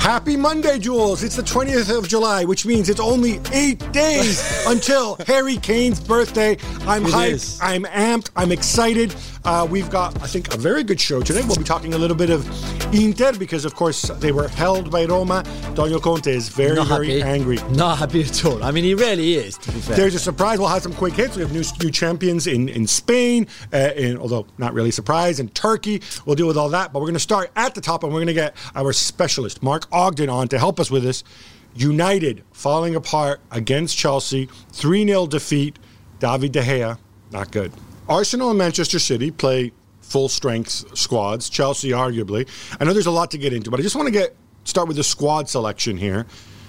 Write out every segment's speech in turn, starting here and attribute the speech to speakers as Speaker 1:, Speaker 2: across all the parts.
Speaker 1: Happy Monday, Jules. It's the 20th of July, which means it's only 8 days until Harry Kane's birthday. I'm hyped. I'm amped. I'm excited. We've got, I think, a very good show today. We'll be talking a little bit of Inter because, of course, they were held by Roma. Antonio Conte is very angry.
Speaker 2: Not happy at all. I mean, he really is, to be fair.
Speaker 1: There's a surprise. We'll have some quick hits. We have new champions in Spain, although not really a surprise, in Turkey. We'll deal with all that. But we're going to start at the top, and we're going to get our specialist, Mark Ogden, on to help us with this. United falling apart against Chelsea. 3-0 defeat. David De Gea, not good. Arsenal and Manchester City play full-strength squads. Chelsea, arguably. I know there's a lot to get into, but I just want to start with the squad selection here.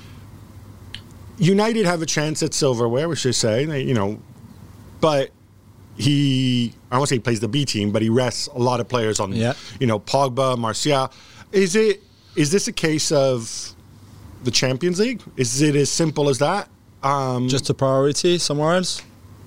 Speaker 1: United have a chance at silverware, we should say, but I won't say he plays the B team, but he rests a lot of players on, Pogba, Martial. Is this a case of the Champions League? Is it as simple as that?
Speaker 2: Just a priority somewhere else?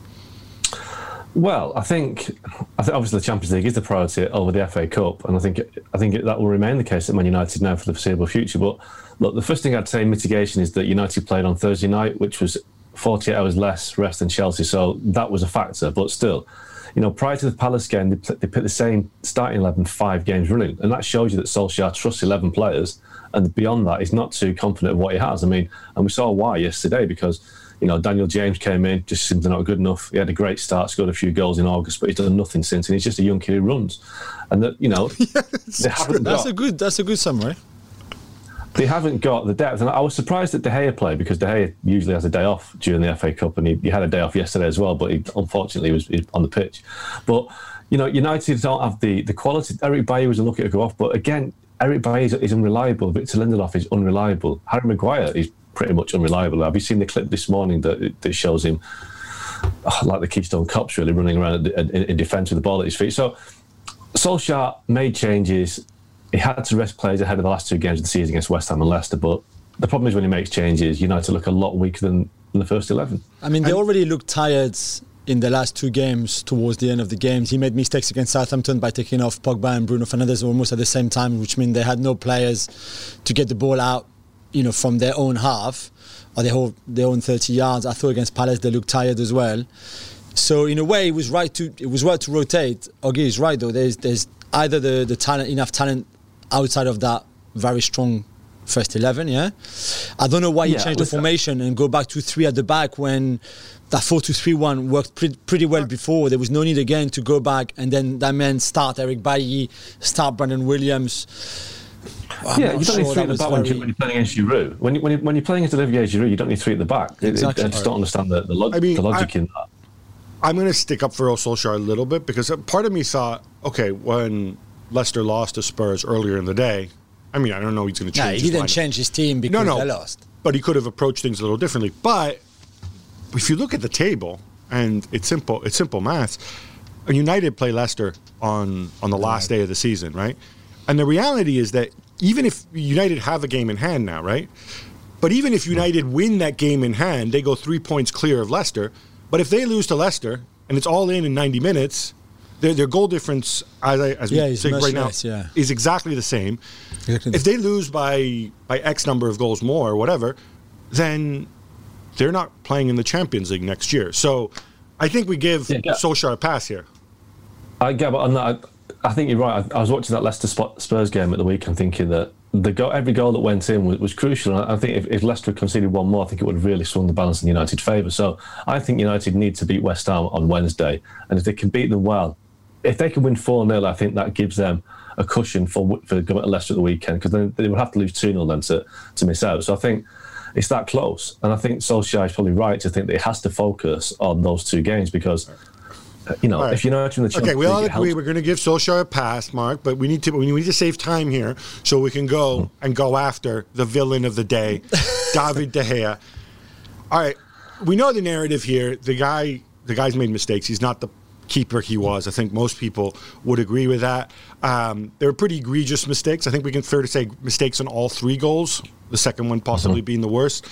Speaker 3: Well, I think obviously the Champions League is the priority over the FA Cup, and I think that will remain the case at Man United now for the foreseeable future. But look, the first thing I'd say in mitigation is that United played on Thursday night, which was 48 hours less rest than Chelsea, so that was a factor. But still, prior to the Palace game, they picked the same starting 11 5 games running, and that shows you that Solskjaer trusts 11 players, and beyond that, he's not too confident of what he has. I mean, and we saw why yesterday, because Daniel James came in, just simply not good enough. He had a great start, scored a few goals in August, but he's done nothing since, and he's just a young kid who runs. And that, they haven't got...
Speaker 2: That's a good summary.
Speaker 3: They haven't got the depth, and I was surprised that De Gea played, because De Gea usually has a day off during the FA Cup, and he had a day off yesterday as well, but unfortunately he was on the pitch. But United don't have the quality. Eric Bailly was unlucky to go off, but again, Eric Bailly is unreliable. Victor Lindelof is unreliable. Harry Maguire is pretty much unreliable. Have you seen the clip this morning that shows him like the Keystone Cops, really running around in defence with the ball at his feet? So Solskjaer made changes. He had to rest players ahead of the last 2 games of the season against West Ham and Leicester, but the problem is when he makes changes, United look a lot weaker than the first 11.
Speaker 2: I mean, they already looked tired in the last 2 games towards the end of the games. He made mistakes against Southampton by taking off Pogba and Bruno Fernandes almost at the same time, which means they had no players to get the ball out, from their own half or their own 30 yards. I thought against Palace they looked tired as well. So in a way, it was right to rotate. Ogie is right though. There's either the talent, enough talent outside of that very strong first 11. Yeah, I don't know why he changed the formation and go back to 3 at the back when that 4-2-3-1 worked pretty well before. There was no need again to go back and then that meant start Eric Bailly, start Brandon Williams.
Speaker 3: You don't need 3 at the back when you're playing against Giroud. When you're playing against Olivier Giroud, you don't need 3 at the back.
Speaker 2: Exactly.
Speaker 3: I just don't understand the logic in that.
Speaker 1: I'm going to stick up for Solskjaer a little bit, because part of me thought, okay, when Leicester lost to Spurs earlier in the day, I mean, I don't know he's going to change
Speaker 2: he didn't change his team because they lost.
Speaker 1: But he could have approached things a little differently. But if you look at the table, and it's simple maths, United play Leicester on the last day of the season, right? And the reality is that even if United have a game in hand now, right? But even if United win that game in hand, they go 3 points clear of Leicester. But if they lose to Leicester, and it's all in 90 minutes, their goal difference, as we say right now, is exactly the same. Exactly. If they lose by X number of goals more or whatever, then they're not playing in the Champions League next year. So I think we give Solskjaer a pass here.
Speaker 3: I think you're right. I was watching that Leicester Spurs game at the weekend thinking that every goal that went in was crucial. And I think if Leicester had conceded one more, I think it would have really swung the balance in United's favour. So I think United need to beat West Ham on Wednesday. And if they can beat them well, if they can win 4-0, I think that gives them a cushion for going to Leicester at the weekend, because then they would have to lose 2-0 then to miss out. So I think it's that close. And I think Solskjaer is probably right to think that he has to focus on those 2 games, because... right. If you're not in the Champions League,
Speaker 1: we all agree we're going to give Solskjaer a pass, Mark, but we need to save time here so we can go after the villain of the day, David De Gea. All right, we know the narrative here. The guy's made mistakes. He's not the keeper he was. I think most people would agree with that. There were pretty egregious mistakes. I think we can fair to say mistakes on all 3 goals. The second one possibly being the worst.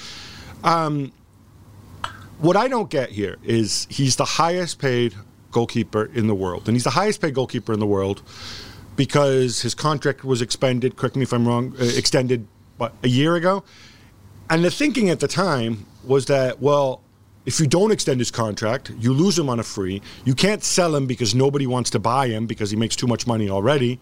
Speaker 1: What I don't get here is he's the highest paid goalkeeper in the world. And he's the highest paid goalkeeper in the world because his contract was extended, correct me if I'm wrong, extended a year ago. And the thinking at the time was that, well, if you don't extend his contract, you lose him on a free. You can't sell him because nobody wants to buy him because he makes too much money already.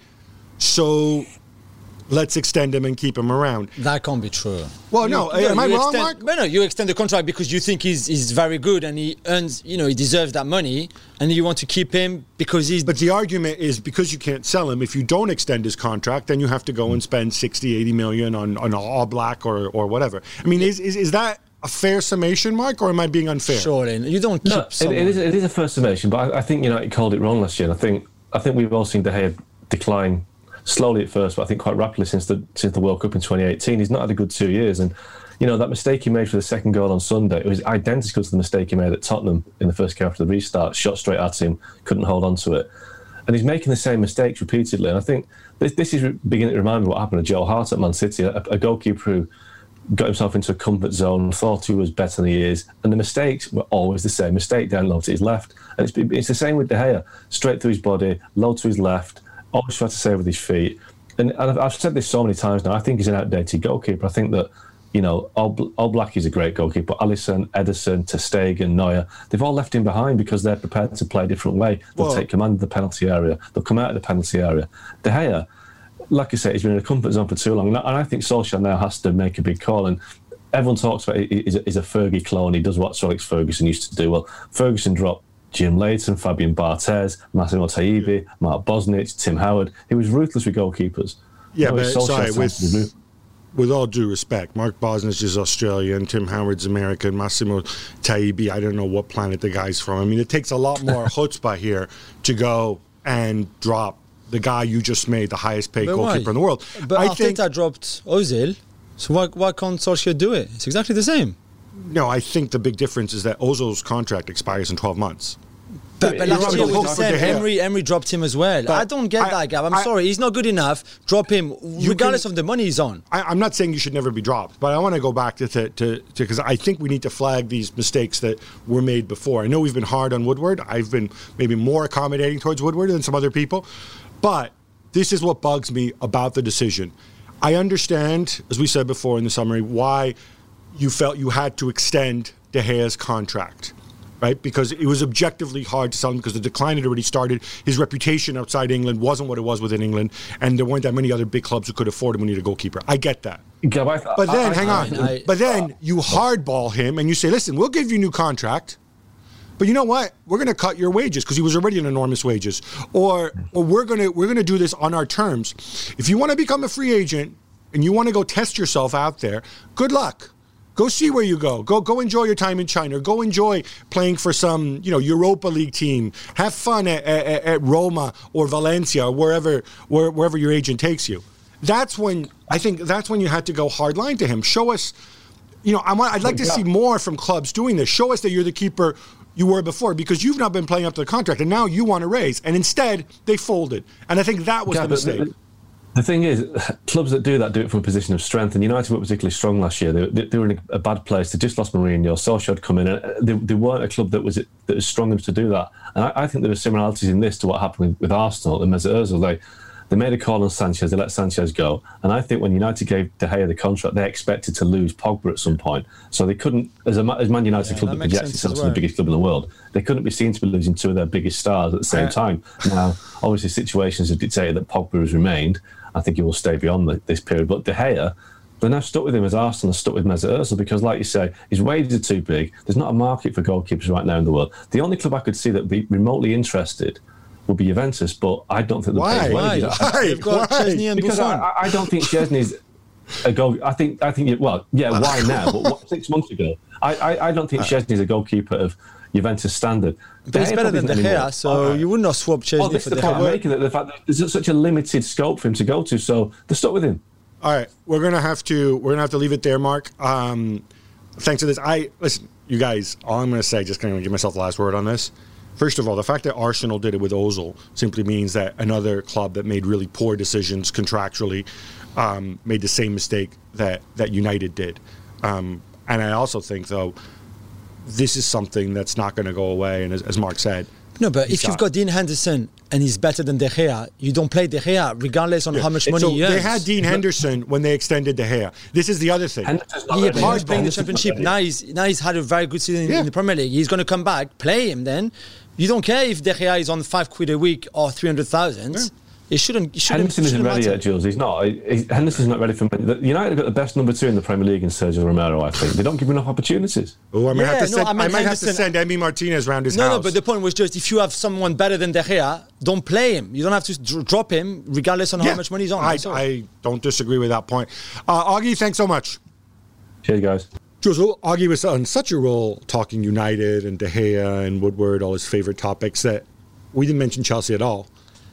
Speaker 1: So let's extend him and keep him around.
Speaker 2: That can't be true.
Speaker 1: Well, no. Am I wrong, Mark?
Speaker 2: No, you extend the contract because you think he's very good and he earns, he deserves that money, and you want to keep him because he's...
Speaker 1: But the argument is because you can't sell him, if you don't extend his contract, then you have to go and spend 60, 80 million on All Black or whatever. I mean, is that a fair summation, Mark, or am I being unfair?
Speaker 2: Surely. You don't keep someone.
Speaker 3: It is a fair summation, but I think United called it wrong last year. And I think we've all seen De Gea decline slowly at first, but I think quite rapidly since the World Cup in 2018. He's not had a good 2 years, and that mistake he made for the second goal on Sunday, it was identical to the mistake he made at Tottenham in the first game after the restart. Shot straight at him, couldn't hold on to it, and he's making the same mistakes repeatedly. And I think this is beginning to remind me what happened to Joe Hart at Man City, a goalkeeper who got himself into a comfort zone, thought he was better than he is, and the mistakes were always the same. Mistake down low to his left, and it's the same with De Gea, straight through his body, low to his left, always try to save with his feet. And I've said this so many times now, I think he's an outdated goalkeeper. I think that, All Black is a great goalkeeper. Alisson, Ederson, ter Stegen, Neuer, they've all left him behind because they're prepared to play a different way. They'll take command of the penalty area. They'll come out of the penalty area. De Gea, like I say, he's been in a comfort zone for too long. And I think Solskjaer now has to make a big call. And everyone talks about he's a Fergie clone. He does what Sir Alex Ferguson used to do. Well, Ferguson dropped Jim Leighton, Fabian Barthez, Massimo Taibi, Mark Bosnich, Tim Howard. He was ruthless with goalkeepers.
Speaker 1: Yeah, but sorry, with all due respect, Mark Bosnich is Australian, Tim Howard's American, Massimo Taibi, I don't know what planet the guy's from. I mean, it takes a lot more chutzpah here to go and drop the guy you just made the highest paid goalkeeper in the world.
Speaker 2: But Arteta dropped Ozil, so why can't Solskjaer do it? It's exactly the same.
Speaker 1: No, I think the big difference is that Ozil's contract expires in 12 months.
Speaker 2: But last year was the same. Emery dropped him as well. But I don't get that, Gab. I'm sorry. He's not good enough. Drop him, regardless of the money he's on.
Speaker 1: I'm not saying you should never be dropped, but I want to go back to because I think we need to flag these mistakes that were made before. I know we've been hard on Woodward. I've been maybe more accommodating towards Woodward than some other people. But this is what bugs me about the decision. I understand, as we said before in the summary, why you felt you had to extend De Gea's contract, right? Because it was objectively hard to sell him because the decline had already started. His reputation outside England wasn't what it was within England, and there weren't that many other big clubs who could afford him when you need a goalkeeper. I get that. But then, hang on. But then you hardball him and you say, listen, we'll give you a new contract, but you know what? We're going to cut your wages because he was already on enormous wages. Or we're going to do this on our terms. If you want to become a free agent and you want to go test yourself out there, good luck. Go see where you go. Go enjoy your time in China. Go enjoy playing for some, Europa League team. Have fun at Roma or Valencia or wherever your agent takes you. That's when you had to go hard line to him. Show us, I'd like to see more from clubs doing this. Show us that you're the keeper you were before, because you've not been playing up to the contract and now you want to raise. And instead they folded. And I think that was the mistake.
Speaker 3: The thing is, clubs that do that do it from a position of strength, and United were particularly strong last year. They were in a bad place. They just lost Mourinho. Solskjaer had come in. They weren't a club that was strong enough to do that. And I think there are similarities in this to what happened with Arsenal and Mesut Ozil. They made a call on Sanchez. They let Sanchez go. And I think when United gave De Gea the contract, they expected to lose Pogba at some point. So they couldn't, as Man United club that projects itself as the biggest club in the world, they couldn't be seen to be losing two of their biggest stars at the same time. Now, obviously, situations have dictated that Pogba has remained. I think he will stay beyond this period. But De Gea, they're now stuck with him as Arsenal are stuck with Mesut Ozil because, like you say, his wages are too big. There's not a market for goalkeepers right now in the world. The only club I could see that would be remotely interested would be Juventus, but I don't think they'll pay his wages.
Speaker 2: They've got Chesney and
Speaker 3: because
Speaker 2: Buffon.
Speaker 3: I don't think Chesney's a goal. I think. Why now? But 6 months ago, I don't think Chesney's a goalkeeper of Juventus standard.
Speaker 2: But he's better than De Gea, so you would not swap Chesney
Speaker 3: this
Speaker 2: for
Speaker 3: is
Speaker 2: De
Speaker 3: the point I'm
Speaker 2: Gea.
Speaker 3: making, that the fact that there's such a limited scope for him to go to, so they're stuck with him.
Speaker 1: All right, we're gonna have to leave it there, Mark. Thanks for this. Listen, you guys. All I'm gonna say, just kind of give myself the last word on this. First of all, the fact that Arsenal did it with Ozil simply means that another club that made really poor decisions contractually made the same mistake that United did. And I also think, though, this is something that's not going to go away. And as Mark said,
Speaker 2: No, but if you've got Dean Henderson and he's better than De Gea, you don't play De Gea regardless on how much money
Speaker 1: so
Speaker 2: he earns.
Speaker 1: they had Dean Henderson when they extended De Gea. This is the other thing.
Speaker 2: Yeah, but he's playing the Championship. Now he's had a very good season in the Premier League. He's going to come back, play him then. You don't care if De Gea is on £5 a week or 300,000. Yeah. It shouldn't.
Speaker 3: Henderson isn't ready yet, Jules. He's not. Henderson's not ready for. United got the best number 2 in the Premier League in Sergio Romero. I think they don't give him enough opportunities.
Speaker 1: Oh, I might have to send Emi Martinez round his house.
Speaker 2: No, but the point was just if you have someone better than De Gea, don't play him. You don't have to drop him regardless on how much money he's on.
Speaker 1: I don't disagree with that point. Augie, thanks so much.
Speaker 3: Cheers, guys.
Speaker 1: Jules, Augie was on such a roll talking United and De Gea and Woodward, all his favorite topics, that we didn't mention Chelsea at all.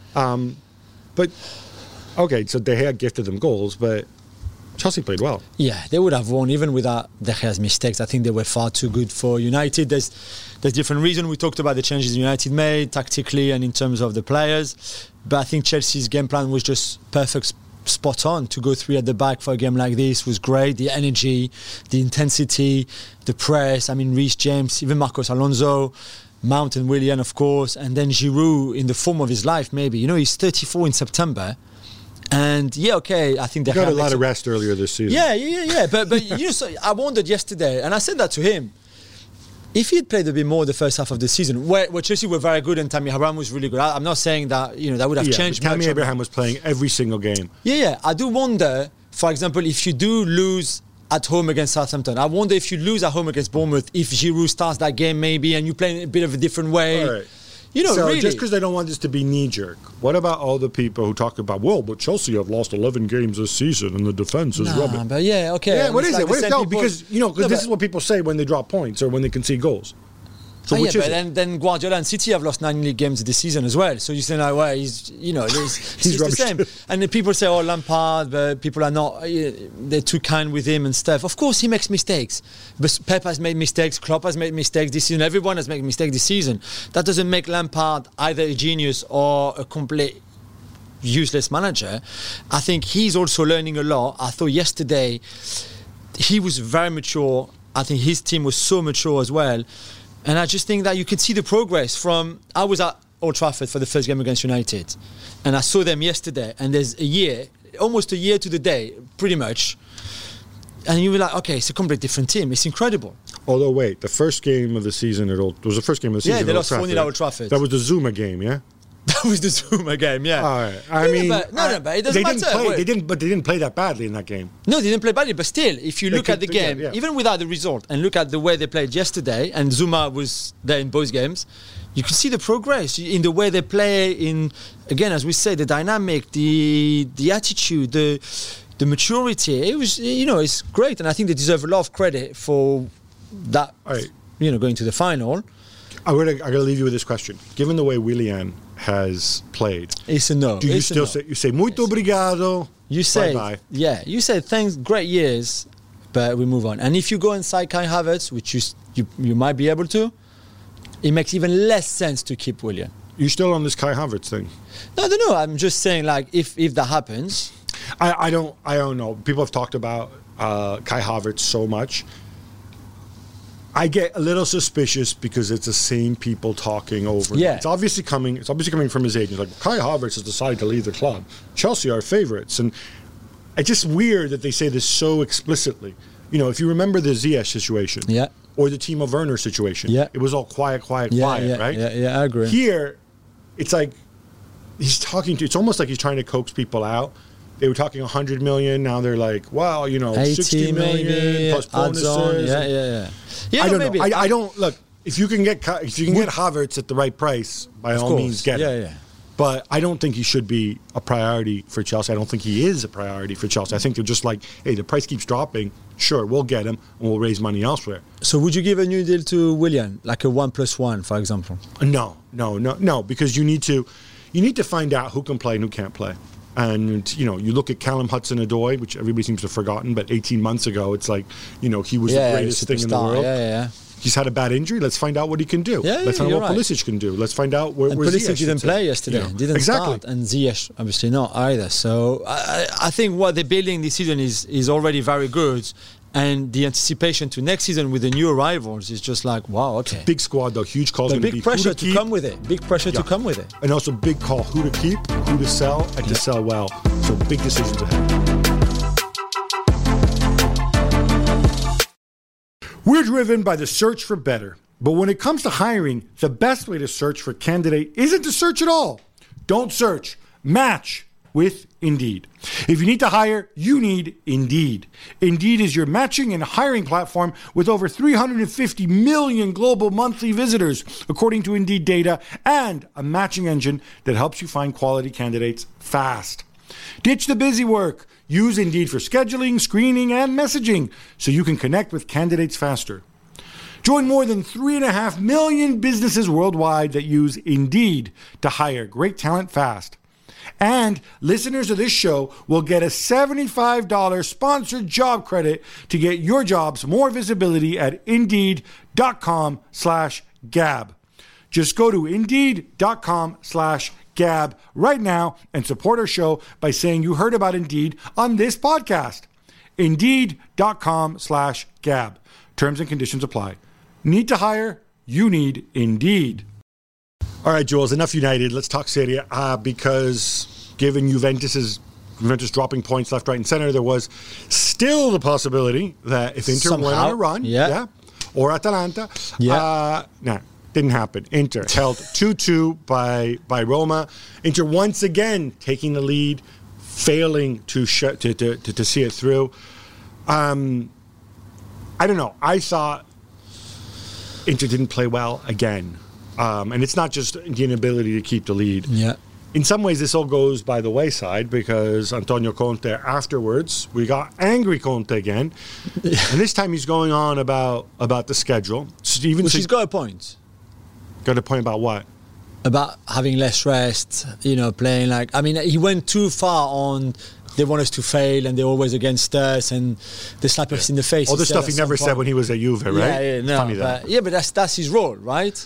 Speaker 1: But, okay, so De Gea gifted them goals, but Chelsea played well.
Speaker 2: Yeah, they would have won even without De Gea's mistakes. I think they were far too good for United. There's different reasons. We talked about the changes United made tactically and in terms of the players. But I think Chelsea's game plan was just perfect, spot on. To go 3 at the back for a game like this was great. The energy, the intensity, the press. I mean, Reece James, even Marcos Alonso, Mount and Willian, of course, and then Giroud in the form of his life, maybe. You know, he's 34 in September. And, I think they
Speaker 1: got a lot of rest earlier this season.
Speaker 2: Yeah. But you know, so I wondered yesterday, and I said that to him, if he'd played a bit more the first half of the season, where Chelsea were very good and Tammy Abraham was really good. I'm not saying that, that would have changed much.
Speaker 1: Tammy Abraham was playing every single game.
Speaker 2: Yeah. I do wonder, for example, if you do lose at home against Southampton, I wonder if you lose at home against Bournemouth, if Giroud starts that game maybe and you play in a bit of a different way.
Speaker 1: Right.
Speaker 2: So really,
Speaker 1: just because they don't want this to be knee-jerk, what about all the people who talk about, but Chelsea have lost 11 games this season and the defence is rubbish.
Speaker 2: But okay.
Speaker 1: Yeah, what is it? Because this is what people say when they drop points or when they concede goals. So
Speaker 2: then Guardiola and City have lost 9 league games this season as well. So you say, he's the same. And then people say, Lampard, but people are not, they're too kind with him and stuff. Of course, he makes mistakes. But Pep has made mistakes, Klopp has made mistakes this season, everyone has made mistakes this season. That doesn't make Lampard either a genius or a complete useless manager. I think he's also learning a lot. I thought yesterday he was very mature. I think his team was so mature as well. And I just think that you can see the progress from... I was at Old Trafford for the first game against United. And I saw them yesterday. And there's almost a year to the day, pretty much. And you were like, okay, it's a completely different team. It's incredible.
Speaker 1: Although, wait, the first game of the season it was the first game of the season.
Speaker 2: Yeah, they lost 4-0 at Old Trafford.
Speaker 1: That was the Zuma game, yeah?
Speaker 2: That was the Zuma game, yeah.
Speaker 1: All right. I mean,
Speaker 2: but it doesn't matter.
Speaker 1: They didn't play that badly in that game.
Speaker 2: No, they didn't play badly. But still, if you look at the game, even without the result, and look at the way they played yesterday, and Zuma was there in both games, you can see the progress in the way they play. In again, as we say, the dynamic, the attitude, the maturity. It was, it's great, and I think they deserve a lot of credit for that.
Speaker 1: Right.
Speaker 2: Going to the final.
Speaker 1: I got to leave you with this question. Given the way Willian has played,
Speaker 2: it's a no.
Speaker 1: Do you still say muito obrigado?
Speaker 2: You say
Speaker 1: bye-bye.
Speaker 2: Yeah. You say thanks, great years, but we move on. And if you go inside Kai Havertz, which you might be able to, it makes even less sense to keep Willian.
Speaker 1: You still on this Kai Havertz thing?
Speaker 2: No. I'm just saying, like, if that happens,
Speaker 1: I don't know. People have talked about Kai Havertz so much. I get a little suspicious because it's the same people talking over.
Speaker 2: Yeah.
Speaker 1: It's obviously coming from his agent. Like, Kai Havertz has decided to leave the club. Chelsea are favorites. And it's just weird that they say this so explicitly. If you remember the Ziyech situation.
Speaker 2: Yeah.
Speaker 1: Or the Timo Werner situation.
Speaker 2: Yeah.
Speaker 1: It was all quiet, right?
Speaker 2: Yeah, I agree.
Speaker 1: Here, it's like he's talking to... It's almost like he's trying to coax people out. They were talking 100 million. Now they're like, 60 million plus bonuses.
Speaker 2: Yeah.
Speaker 1: I don't know. I don't look. If you can get Havertz at the right price, by all means, get him.
Speaker 2: Yeah.
Speaker 1: But I don't think he should be a priority for Chelsea. I don't think he is a priority for Chelsea. I think they're just like, hey, the price keeps dropping. Sure, we'll get him and we'll raise money elsewhere.
Speaker 2: So would you give a new deal to Willian, like a 1+1, for example?
Speaker 1: No, because you need to find out who can play and who can't play. And, you look at Callum Hudson-Odoi, which everybody seems to have forgotten, but 18 months ago, it's like, he was the greatest thing in the world.
Speaker 2: Yeah.
Speaker 1: He's had a bad injury. Let's find out what he can do. Let's find out what Pulisic can do. Let's find out where
Speaker 2: Pulisic didn't play yesterday. Didn't
Speaker 1: exactly.
Speaker 2: start. And Ziyech, obviously not either. So I think what they're building this season is already very good. And the anticipation to next season with the new arrivals is just like, wow, okay.
Speaker 1: Big squad, though. Huge calls.
Speaker 2: But big pressure to come with it. Big pressure to come with it.
Speaker 1: And also big call. Who to keep, who to sell, and to sell well. So big decisions ahead. We're driven by the search for better. But when it comes to hiring, the best way to search for a candidate isn't to search at all. Don't search. Match with Indeed. If you need to hire, you need Indeed. Indeed is your matching and hiring platform with over 350 million global monthly visitors, according to Indeed data, and a matching engine that helps you find quality candidates fast. Ditch the busy work. Use Indeed for scheduling, screening, and messaging so you can connect with candidates faster. Join more than 3.5 million businesses worldwide that use Indeed to hire great talent fast. And listeners of this show will get a $75 sponsored job credit to get your jobs more visibility at Indeed.com/Gab. Just go to Indeed.com/Gab right now and support our show by saying you heard about Indeed on this podcast. Indeed.com/Gab. Terms and conditions apply. Need to hire? You need Indeed. All right, Jules, enough United. Let's talk Serie A because given Juventus dropping points left, right, and center, there was still the possibility that if Inter went on a run, or Atalanta, didn't happen. Inter held 2-2 by Roma. Inter once again taking the lead, failing to see it through. I don't know. I thought Inter didn't play well again. And it's not just the inability to keep the lead.
Speaker 2: Yeah.
Speaker 1: In some ways, this all goes by the wayside because Antonio Conte, afterwards, we got angry Conte again. And this time he's going on about the schedule.
Speaker 2: She's got a point.
Speaker 1: Got a point about what?
Speaker 2: About having less rest, playing like... I mean, he went too far on... They want us to fail, and they're always against us, and they slap us in the face.
Speaker 1: All the stuff he never said when he was at Juve, right?
Speaker 2: Funny that. But that's his role, right?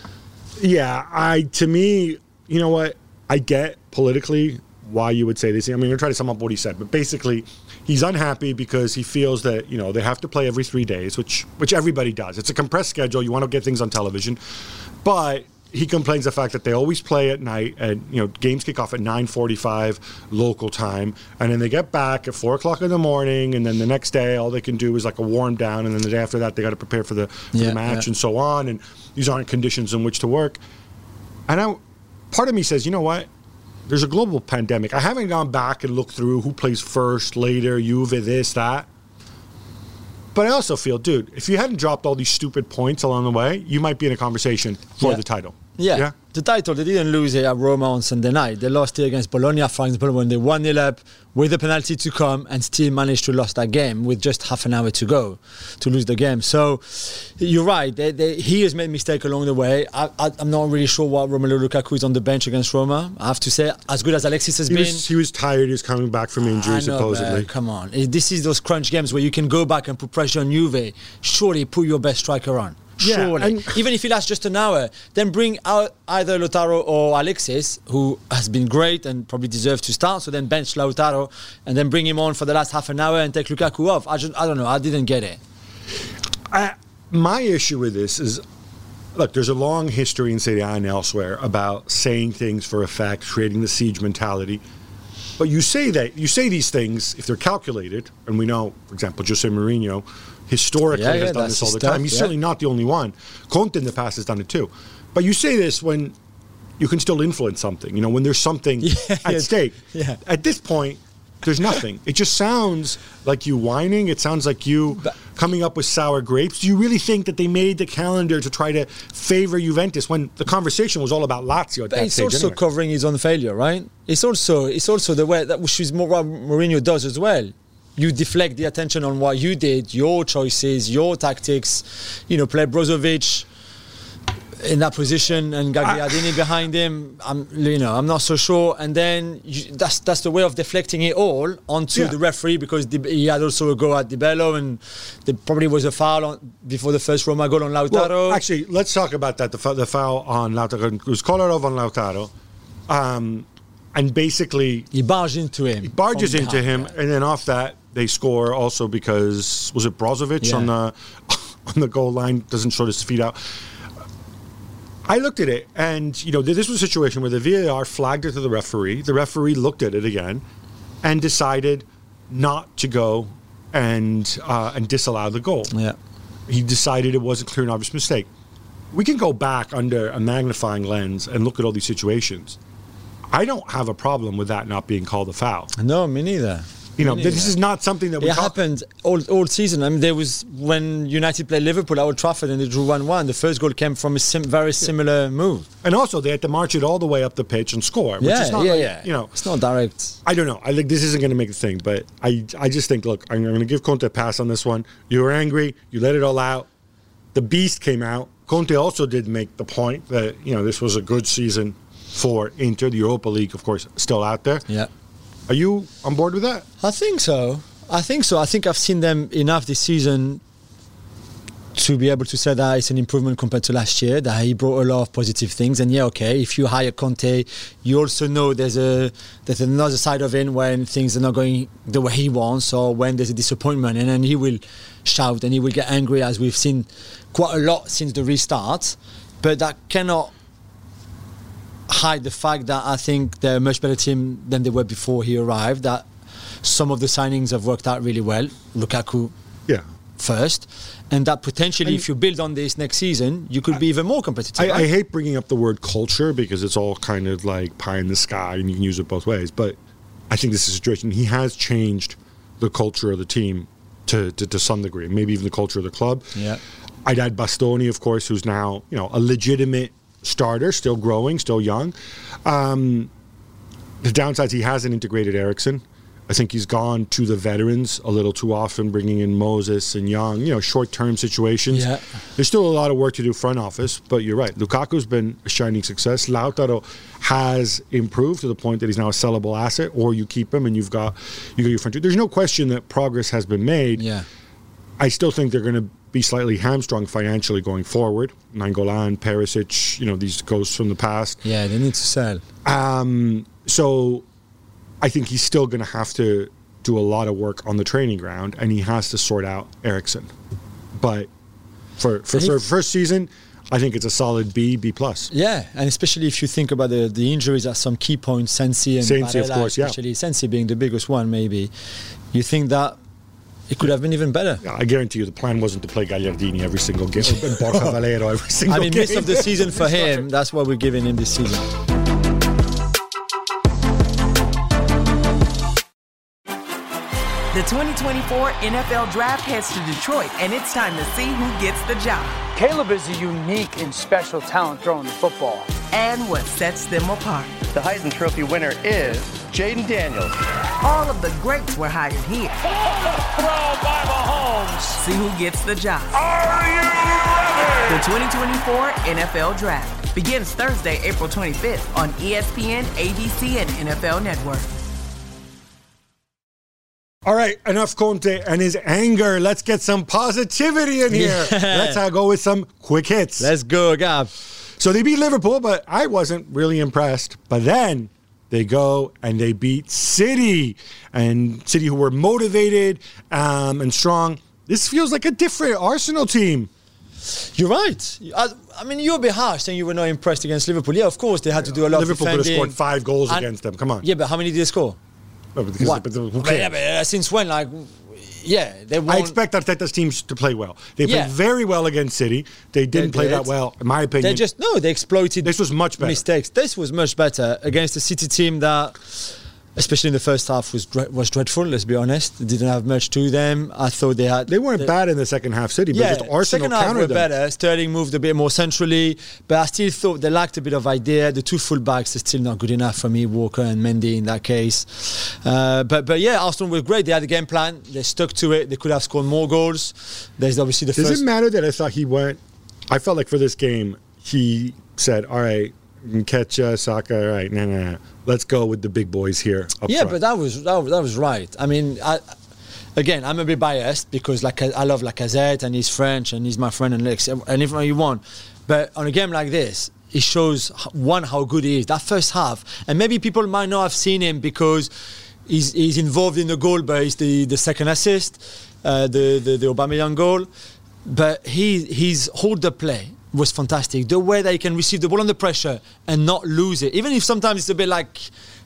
Speaker 1: Yeah, to me, you know what? I get politically why you would say this. I mean, I'm going to try to sum up what he said, but basically, he's unhappy because he feels that, they have to play every 3 days, which everybody does. It's a compressed schedule. You want to get things on television, but he complains the fact that they always play at night, and games kick off at 9:45 local time, and then they get back at 4:00 in the morning, and then the next day all they can do is like a warm down, and then the day after that they got to prepare for the match and so on, and these aren't conditions in which to work. And part of me says, you know what? There's a global pandemic. I haven't gone back and looked through who plays first, later, Juve, this, that. But I also feel, dude, if you hadn't dropped all these stupid points along the way, you might be in a conversation for the title.
Speaker 2: Yeah. The title, they didn't lose it at Roma on Sunday night. They lost it against Bologna, for example, when they 1-0 up with a penalty to come and still managed to lose that game with just half an hour to go to lose the game. So you're right. He has made mistakes along the way. I'm not really sure why Romelu Lukaku is on the bench against Roma. I have to say, as good as Alexis has been.
Speaker 1: He was tired. He was coming back from injury, supposedly.
Speaker 2: Come on. This is those crunch games where you can go back and put pressure on Juve. Surely put your best striker on. Surely. Even if he lasts just an hour, then bring out either Lautaro or Alexis, who has been great and probably deserves to start. So then bench Lautaro and then bring him on for the last half an hour and take Lukaku off. I don't know. I didn't get it.
Speaker 1: My issue with this is, look, there's a long history in Serie A and elsewhere about saying things for effect, creating the siege mentality. But you say these things if they're calculated, and we know, for example, Jose Mourinho historically has done this all the time. He's certainly not the only one. Conte in the past has done it too. But you say this when you can still influence something, when there's something at stake.
Speaker 2: Yeah.
Speaker 1: At this point, there's nothing. It just sounds like you whining. It sounds like you coming up with sour grapes. Do you really think that they made the calendar to try to favor Juventus when the conversation was all about Lazio at that stage?
Speaker 2: It's also covering his own failure, right? It's also the way that which is more what Mourinho does as well. You deflect the attention on what you did, your choices, your tactics. Play Brozovic in that position and Gagliardini behind him. I'm not so sure. And then that's the way of deflecting it all onto the referee, because he had also a go at Di Bello, and there probably was a foul before the first Roma goal on Lautaro.
Speaker 1: Well, actually, let's talk about that. The foul on Lautaro. It was Kolarov on Lautaro. And basically,
Speaker 2: he barges into him.
Speaker 1: And then off that, They score also because, was it Brozovic on the goal line, doesn't short his feet out. I looked at it, and this was a situation where the VAR flagged it to the referee. The referee looked at it again and decided not to go and disallow the goal.
Speaker 2: Yeah.
Speaker 1: He decided it was a clear and obvious mistake. We can go back under a magnifying lens and look at all these situations. I don't have a problem with that not being called a foul.
Speaker 2: No, me neither.
Speaker 1: This is not something that we
Speaker 2: happened all season. I mean, there was when United played Liverpool at Old Trafford and they drew 1-1. The first goal came from a very similar move.
Speaker 1: And also, they had to march it all the way up the pitch and score. Which is not
Speaker 2: it's not direct.
Speaker 1: I don't know. I think this isn't going to make a thing, but I just think, look, I'm going to give Conte a pass on this one. You were angry. You let it all out. The beast came out. Conte also did make the point that this was a good season for Inter. The Europa League, of course, still out there.
Speaker 2: Yeah.
Speaker 1: Are you on board with that?
Speaker 2: I think so. I think I've seen them enough this season to be able to say that it's an improvement compared to last year, that he brought a lot of positive things. And if you hire Conte, you also know there's another side of it when things are not going the way he wants, or when there's a disappointment, and then he will shout and he will get angry, as we've seen quite a lot since the restart. But that cannot hide the fact that I think they're a much better team than they were before he arrived, that some of the signings have worked out really well. Lukaku first, and that potentially if you build on this next season, you could be even more competitive.
Speaker 1: I hate bringing up the word culture because it's all kind of like pie in the sky and you can use it both ways, but I think this is a situation. He has changed the culture of the team to some degree, maybe even the culture of the club.
Speaker 2: Yeah.
Speaker 1: I'd add Bastoni, of course, who's now a legitimate starter, still growing, still young. The downsides, he hasn't integrated Eriksen. I think he's gone to the veterans a little too often, bringing in Moses and Young, short-term situations.
Speaker 2: Yeah.
Speaker 1: There's still a lot of work to do front office, but you're right. Lukaku's been a shining success. Lautaro has improved to the point that he's now a sellable asset, or you keep him and you got your front two. There's no question that progress has been made.
Speaker 2: Yeah.
Speaker 1: I still think they're going to be slightly hamstrung financially going forward. Nainggolan, Perisic, these ghosts from the past.
Speaker 2: Yeah, they need to sell.
Speaker 1: So I think he's still going to have to do a lot of work on the training ground, and he has to sort out Eriksen. But for first season, I think it's a solid B+.
Speaker 2: Yeah, and especially if you think about the injuries at some key points, Sensi and Barella,
Speaker 1: of course,
Speaker 2: especially Sensi being the biggest one, maybe. You think that it could have been even better.
Speaker 1: I guarantee you the plan wasn't to play Gagliardini every single game and Borja Valero every single game.
Speaker 2: Miss of the season for him, that's what we're giving him this season.
Speaker 4: The 2024 NFL Draft heads to Detroit, and it's time to see who gets the job.
Speaker 5: Caleb is a unique and special talent throwing the football.
Speaker 4: And what sets them apart.
Speaker 6: The Heisman Trophy winner is Jaden Daniels.
Speaker 4: All of the greats were hired here.
Speaker 7: Throw by Mahomes.
Speaker 4: See who gets the job.
Speaker 7: Are you ready?
Speaker 4: The 2024 NFL Draft begins Thursday, April 25th on ESPN, ABC, and NFL Network.
Speaker 1: All right, enough Conte and his anger. Let's get some positivity in here. Let's go with some quick hits.
Speaker 2: Let's go, Gab.
Speaker 1: So they beat Liverpool, but I wasn't really impressed. But then they go and they beat City. And City, who were motivated and strong. This feels like a different Arsenal team.
Speaker 2: You're right. I mean, you're a bit harsh saying you were not impressed against Liverpool. Yeah, of course, they had to do a lot
Speaker 1: Liverpool
Speaker 2: of defending.
Speaker 1: Liverpool could have scored 5 goals against them. Come on.
Speaker 2: Yeah, but how many did they score?
Speaker 1: What? But who cares?
Speaker 2: But since when? They won.
Speaker 1: I expect Arteta's teams to play well. They played very well against City. They didn't play that well, in my opinion.
Speaker 2: They exploited.
Speaker 1: This was much better.
Speaker 2: Mistakes. This was much better against a City team that, especially in the first half, was dreadful. Let's be honest. It didn't have much to them. I thought they weren't
Speaker 1: bad in the second half, City, but just Arsenal countered them.
Speaker 2: Better. Sterling moved a bit more centrally, but I still thought they lacked a bit of idea. The two fullbacks are still not good enough for me, Walker and Mendy in that case. But yeah, Arsenal were great. They had a game plan. They stuck to it. They could have scored more goals. There's obviously the first.
Speaker 1: Does it matter that I thought he went? I felt like for this game he said, "All right, Nketiah, Saka, all right, nah. Let's go with the big boys here."
Speaker 2: But that was right. I mean, I'm a bit biased because I love Lacazette and he's French and he's my friend and if you want. But on a game like this, it shows how good he is. That first half, and maybe people might not have seen him because he's involved in the goal, but it's the second assist, the Aubameyang goal. But his hold the play was fantastic. The way that he can receive the ball under pressure and not lose it, even if sometimes it's a bit like,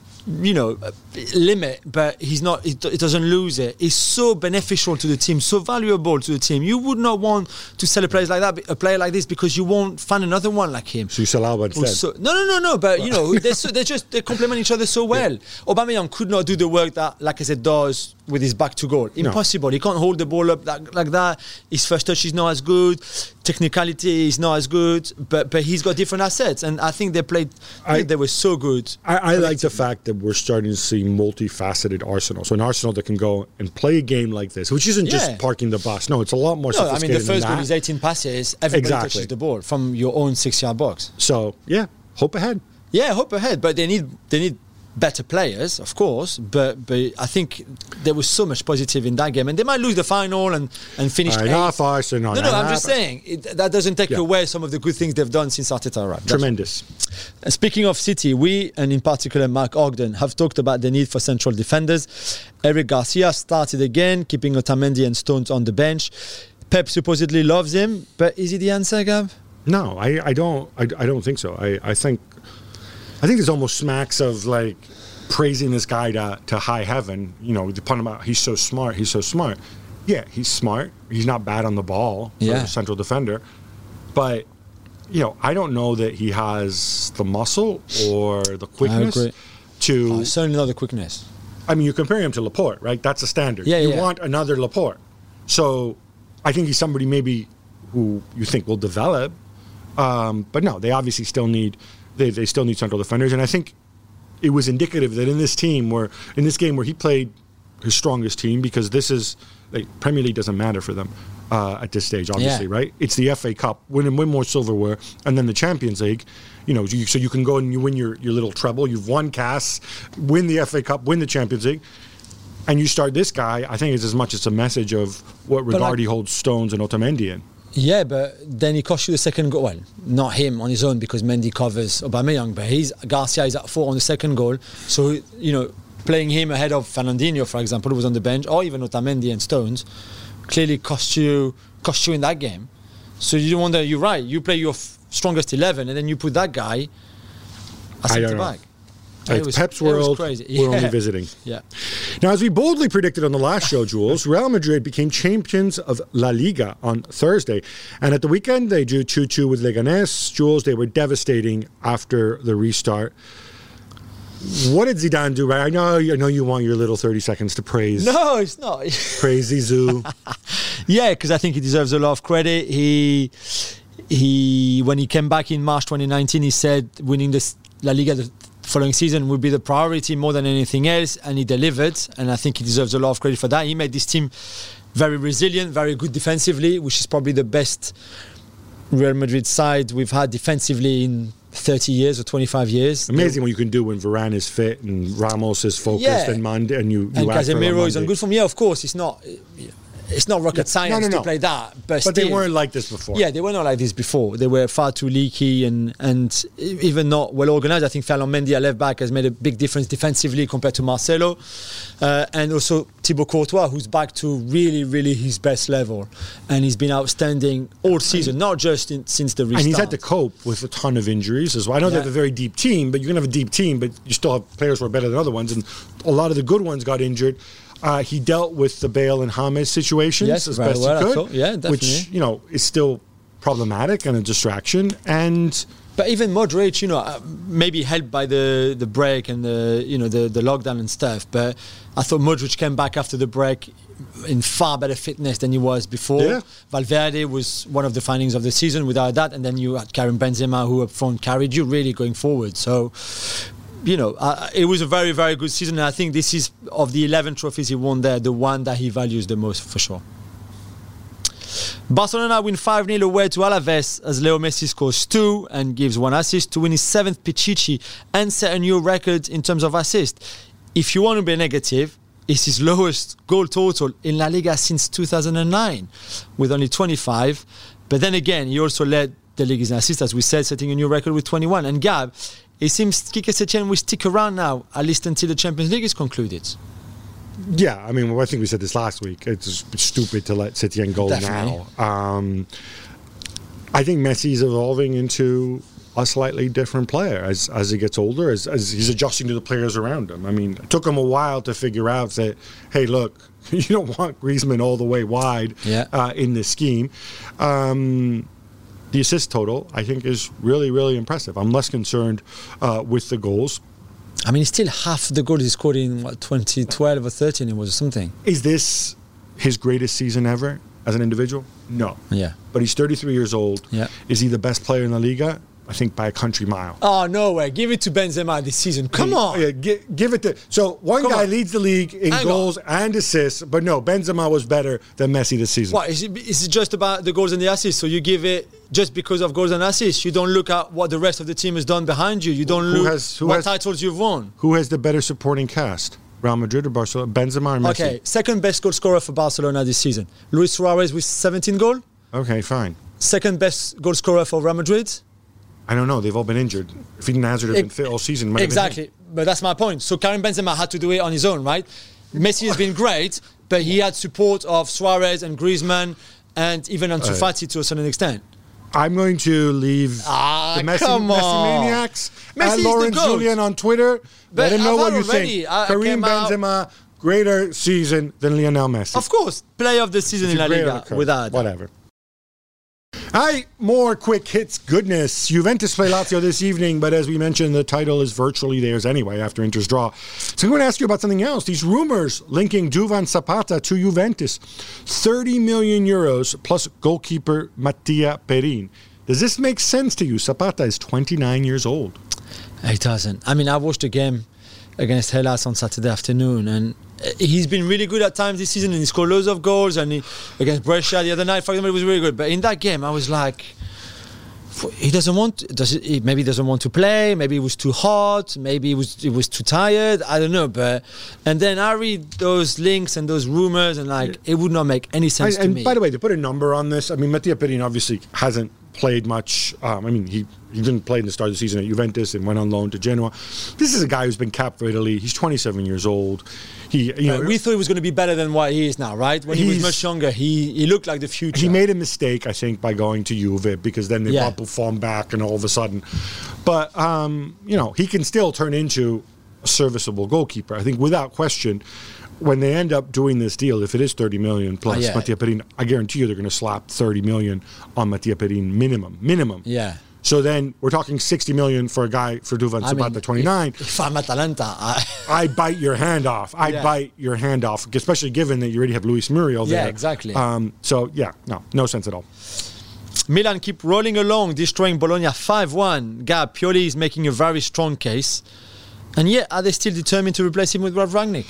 Speaker 2: limit, but he's not. He doesn't lose it. It's so beneficial to the team, so valuable to the team. You would not want to sell a player like that, a player like this, because you won't find another one like him.
Speaker 1: So you sell Alba instead?
Speaker 2: No. But they complement each other so well. Yeah. Aubameyang could not do the work that Lacazette does with his back to goal. Impossible. No. He can't hold the ball up like that. His first touch is not as good. Technicality is not as good. But he's got different assets, and I think they were so good.
Speaker 1: I like the fact that we're starting to see multifaceted Arsenal. So an Arsenal that can go and play a game like this, which isn't just parking the bus. No, it's a lot more sophisticated than that.
Speaker 2: The first goal is 18 passes. Everybody touches the ball from your own 6-yard box.
Speaker 1: So, hope ahead.
Speaker 2: Yeah, hope ahead. But they need better players, of course, but I think there was so much positive in that game, and they might lose the final and finish.
Speaker 1: Not Arsenal.
Speaker 2: No, I'm just saying that doesn't take away some of the good things they've done since Arteta arrived.
Speaker 1: Tremendous.
Speaker 2: Speaking of City, we, and in particular Mark Ogden, have talked about the need for central defenders. Eric Garcia started again, keeping Otamendi and Stones on the bench. Pep supposedly loves him, but is he the answer, Gab?
Speaker 1: No, I don't think so. I think there's almost smacks of like praising this guy to high heaven. Depending about he's so smart. Yeah, he's smart. He's not bad on the ball for a central defender. But, I don't know that he has the muscle or the quickness to...
Speaker 2: certainly not the quickness.
Speaker 1: I mean, you compare him to Laporte, right? That's a standard. You want another Laporte. So I think he's somebody maybe who you think will develop. But no, they obviously still need... They still need central defenders, and I think it was indicative that in this game where he played his strongest team, because this is Premier League doesn't matter for them at this stage, obviously, right? It's the FA Cup, win more silverware, and then the Champions League. So you can go and you win your little treble. You've won CAS, win the FA Cup, win the Champions League, and you start this guy. I think it's as much as a message of what regard he holds Stones and Otamendi in.
Speaker 2: Yeah, but then he cost you the second goal. Well, not him on his own, because Mendy covers Aubameyang, but Garcia is at 4 on the second goal. So, playing him ahead of Fernandinho, for example, who was on the bench, or even Otamendi and Stones, clearly cost you in that game. So you wonder, you're right, you play your strongest 11 and then you put that guy as centre back.
Speaker 1: It's Pep's world. We're only visiting.
Speaker 2: Yeah.
Speaker 1: Now, as we boldly predicted on the last show, Jules, Real Madrid became champions of La Liga on Thursday. And at the weekend, they drew 2-2 with Leganés. Jules, they were devastating after the restart. What did Zidane do right? I know you want your little 30 seconds to praise.
Speaker 2: No, it's not.
Speaker 1: Praise Zizou.
Speaker 2: Yeah, because I think he deserves a lot of credit. He when he came back in March 2019, he said winning this La Liga the following season would be the priority more than anything else, and he delivered, and I think he deserves a lot of credit for that. He made this team very resilient, very good defensively, which is probably the best Real Madrid side we've had defensively in 30 years or 25 years.
Speaker 1: Amazing what you can do when Varane is fit and Ramos is focused and
Speaker 2: Casemiro is on good form. Yeah, of course, it's not rocket science to play that. But still,
Speaker 1: they weren't like this before.
Speaker 2: Yeah, they were not like this before. They were far too leaky and even not well organised. I think Ferland Mendy, a left back, has made a big difference defensively compared to Marcelo. And also Thibaut Courtois, who's back to really, really his best level. And he's been outstanding all season, not just since the restart.
Speaker 1: And he's had to cope with a ton of injuries as well. I know they have a very deep team, but you can have a deep team, but you still have players who are better than other ones. And a lot of the good ones got injured. He dealt with the Bale and James situations as best he could, which is still problematic and a distraction.
Speaker 2: But even Modric, maybe helped by the break and the lockdown and stuff. But I thought Modric came back after the break in far better fitness than he was before. Yeah. Valverde was one of the findings of the season, without that. And then you had Karim Benzema, who up front carried you really going forward. So, it was a very, very good season. And I think this is, of the 11 trophies he won there, the one that he values the most for sure. Barcelona win 5-0 away to Alaves as Leo Messi scores 2 and gives 1 assist to win his 7th Pichichi and set a new record in terms of assists. If you want to be negative, it's his lowest goal total in La Liga since 2009 with only 25. But then again, he also led the league in assists, as we said, setting a new record with 21. And Gab, it seems Quique Setien will stick around now, at least until the Champions League is concluded.
Speaker 1: Yeah, I mean, I think we said this last week. It's stupid to let Setien go
Speaker 2: Definitely.
Speaker 1: now. I think Messi's evolving into a slightly different player as he gets older, as he's adjusting to the players around him. I mean, it took him a while to figure out that, hey, look, you don't want Griezmann all the way wide in this scheme. The assist total, I think, is really, really impressive. I'm less concerned with the goals.
Speaker 2: I mean, still half the goals he scored in 2012 or 13 it was or something.
Speaker 1: Is this his greatest season ever as an individual? No.
Speaker 2: Yeah.
Speaker 1: But he's 33 years old.
Speaker 2: Yeah.
Speaker 1: Is he the best player in La Liga? I think by a country mile.
Speaker 2: Oh, no way. Give it to Benzema this season. Come on.
Speaker 1: Yeah, give it to... So one guy leads the league in goals and assists, but no, Benzema was better than Messi this season.
Speaker 2: What, is it just about the goals and the assists? So you give it just because of goals and assists. You don't look at what the rest of the team has done behind you. You don't look what titles you've won.
Speaker 1: Who has the better supporting cast? Real Madrid or Barcelona? Benzema or Messi?
Speaker 2: Okay, second best goal scorer for Barcelona this season. Luis Suarez with 17 goals.
Speaker 1: Okay, fine.
Speaker 2: Second best goal scorer for Real Madrid.
Speaker 1: I don't know. They've all been injured. If Eden Hazard had been fit all season,
Speaker 2: exactly. But that's my point. So Karim Benzema had to do it on his own, right? Messi has been great, but he had support of Suarez and Griezmann and even Ansu Fati to a certain extent.
Speaker 1: I'm going to leave the Messi maniacs at Lawrence Julian on Twitter. Let him know what you think. Karim Benzema, greater season than Lionel Messi.
Speaker 2: Of course, player of the season in La Liga, without
Speaker 1: whatever. Hi, more quick hits goodness. Juventus play Lazio this evening, but as we mentioned, the title is virtually theirs anyway after Inter's draw. So I'm going to ask you about something else. These rumors linking Duvan Zapata to Juventus. 30 million euros plus goalkeeper Mattia Perin. Does this make sense to you? Zapata is 29 years old.
Speaker 2: It doesn't. I mean, I watched a game against Hellas on Saturday afternoon, and he's been really good at times this season, and he scored loads of goals. And against Brescia the other night, for example, he was really good. But in that game, I was like, he doesn't want. Maybe he doesn't want to play. Maybe it was too hot. Maybe he was too tired. I don't know. And then I read those links and those rumors, and it would not make any sense to me.
Speaker 1: And by the way, to put a number on this, I mean, Mattia Perin obviously hasn't played much. He didn't play in the start of the season at Juventus and went on loan to Genoa. This is a guy who's been capped for Italy. He's 27 years old. We
Speaker 2: thought he was going to be better than what he is now, right? When he was much younger, he looked like the future.
Speaker 1: He made a mistake, I think, by going to Juve because then they brought Buffon back and all of a sudden. But, he can still turn into a serviceable goalkeeper. I think without question, when they end up doing this deal, if it is 30 million plus Mattia Perin, I guarantee you they're going to slap 30 million on Mattia Perin minimum.
Speaker 2: Yeah.
Speaker 1: So then we're talking 60 million for a guy for Duvan Zapata, 29.
Speaker 2: If I'm Atalanta,
Speaker 1: I bite your hand off. Bite your hand off, especially given that you already have Luis Muriel there.
Speaker 2: Yeah, exactly.
Speaker 1: No sense at all.
Speaker 2: Milan keep rolling along, destroying Bologna 5-1. Gab, Pioli is making a very strong case. And yet, are they still determined to replace him with Ralf Rangnick?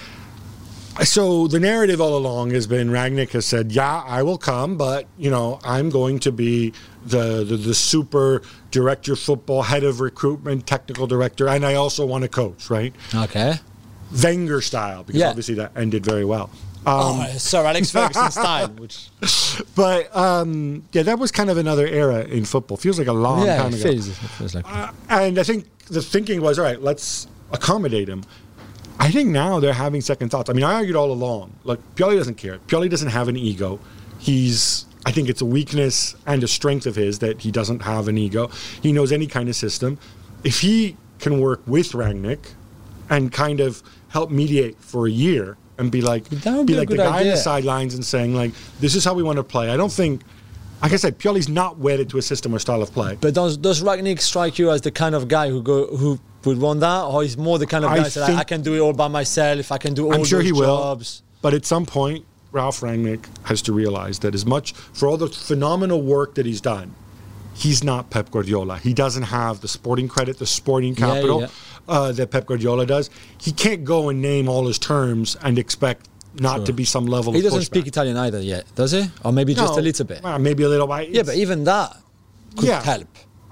Speaker 1: So the narrative all along has been Rangnick has said, I will come, but, I'm going to be the super director of football, head of recruitment, technical director, and I also want to coach, right?
Speaker 2: Okay.
Speaker 1: Wenger style, because obviously that ended very well.
Speaker 2: Sir Alex Ferguson style.
Speaker 1: But, that was kind of another era in football. Feels like a long time ago.
Speaker 2: It feels like
Speaker 1: and I think the thinking was, all right, let's accommodate him. I think now they're having second thoughts. I mean, I argued all along. Look, Pioli doesn't care. Pioli doesn't have an ego. I think it's a weakness and a strength of his that he doesn't have an ego. He knows any kind of system. If he can work with Rangnick and kind of help mediate for a year and be like the guy on the sidelines and saying, this is how we want to play. I don't think, like I said, Pioli's not wedded to a system or style of play.
Speaker 2: But does Rangnick strike you as the kind of guy who would want that, or is more the kind of guy that I can do it all by myself, I can do all those jobs? I'm sure he will.
Speaker 1: But at some point, Ralf Rangnick has to realize that as much, for all the phenomenal work that he's done, he's not Pep Guardiola. He doesn't have the sporting credit, the sporting capital that Pep Guardiola does. He can't go and name all his terms and expect not to be some level of
Speaker 2: He doesn't
Speaker 1: pushback.
Speaker 2: speak Italian either yet, does he? Or maybe just a little bit?
Speaker 1: Well, maybe a little bit.
Speaker 2: Yeah, but even that could help.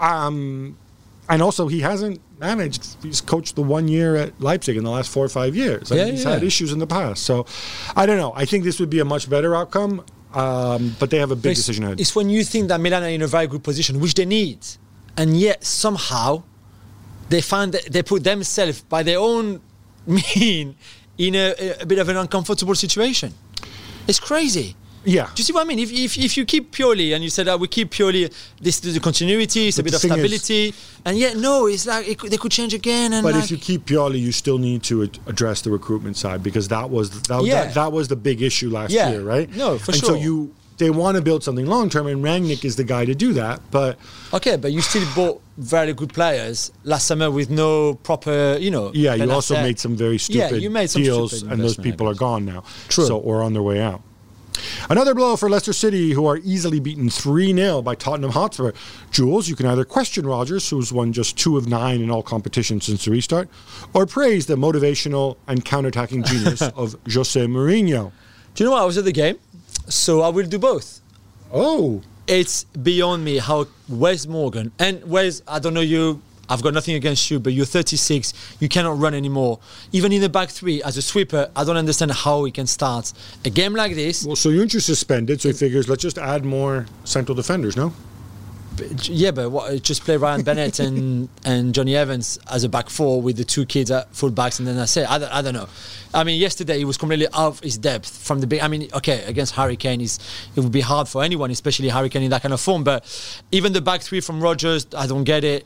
Speaker 1: And also, he hasn't managed. He's coached the 1 year at Leipzig in the last 4 or 5 years. He's had issues in the past. So, I don't know. I think this would be a much better outcome, but they have a big decision ahead.
Speaker 2: It's when you think that Milan are in a very good position, which they need, and yet somehow they find that they put themselves by their own mean in a bit of an uncomfortable situation. It's crazy.
Speaker 1: Yeah.
Speaker 2: Do you see what I mean? If you keep Pioli and you said, we keep Pioli, this is the continuity, it's a bit of stability. And yet, no, it's like they could change again. And
Speaker 1: but if you keep Pioli, you still need to address the recruitment side, because that was the big issue last year, right?
Speaker 2: No, for
Speaker 1: sure. And so they want to build something long term, and Rangnick is the guy to do that. But
Speaker 2: okay, but you still bought very good players last summer with no proper,
Speaker 1: Yeah, you also made some very stupid deals, and those people are gone now.
Speaker 2: True.
Speaker 1: Or on their way out. Another blow for Leicester City, who are easily beaten 3-0 by Tottenham Hotspur. Jules, you can either question Rodgers, who's won just 2 of 9 in all competitions since the restart, or praise the motivational and counter-attacking genius of Jose Mourinho.
Speaker 2: Do you know what? I was at the game, so I will do both.
Speaker 1: Oh.
Speaker 2: It's beyond me how Wes Morgan, and Wes, I don't know you, I've got nothing against you, but you're 36, you cannot run anymore. Even in the back three, as a sweeper, I don't understand how he can start a game like this.
Speaker 1: Well, Soyuncu suspended, so he figures, let's just add more central defenders, no?
Speaker 2: Yeah, but just play Ryan Bennett and Johnny Evans as a back four with the 2 kids at full backs, and then that's it. I don't know. I mean, yesterday he was completely out of his depth from the big. I mean, okay, against Harry Kane, it would be hard for anyone, especially Harry Kane in that kind of form. But even the back three from Rodgers, I don't get it.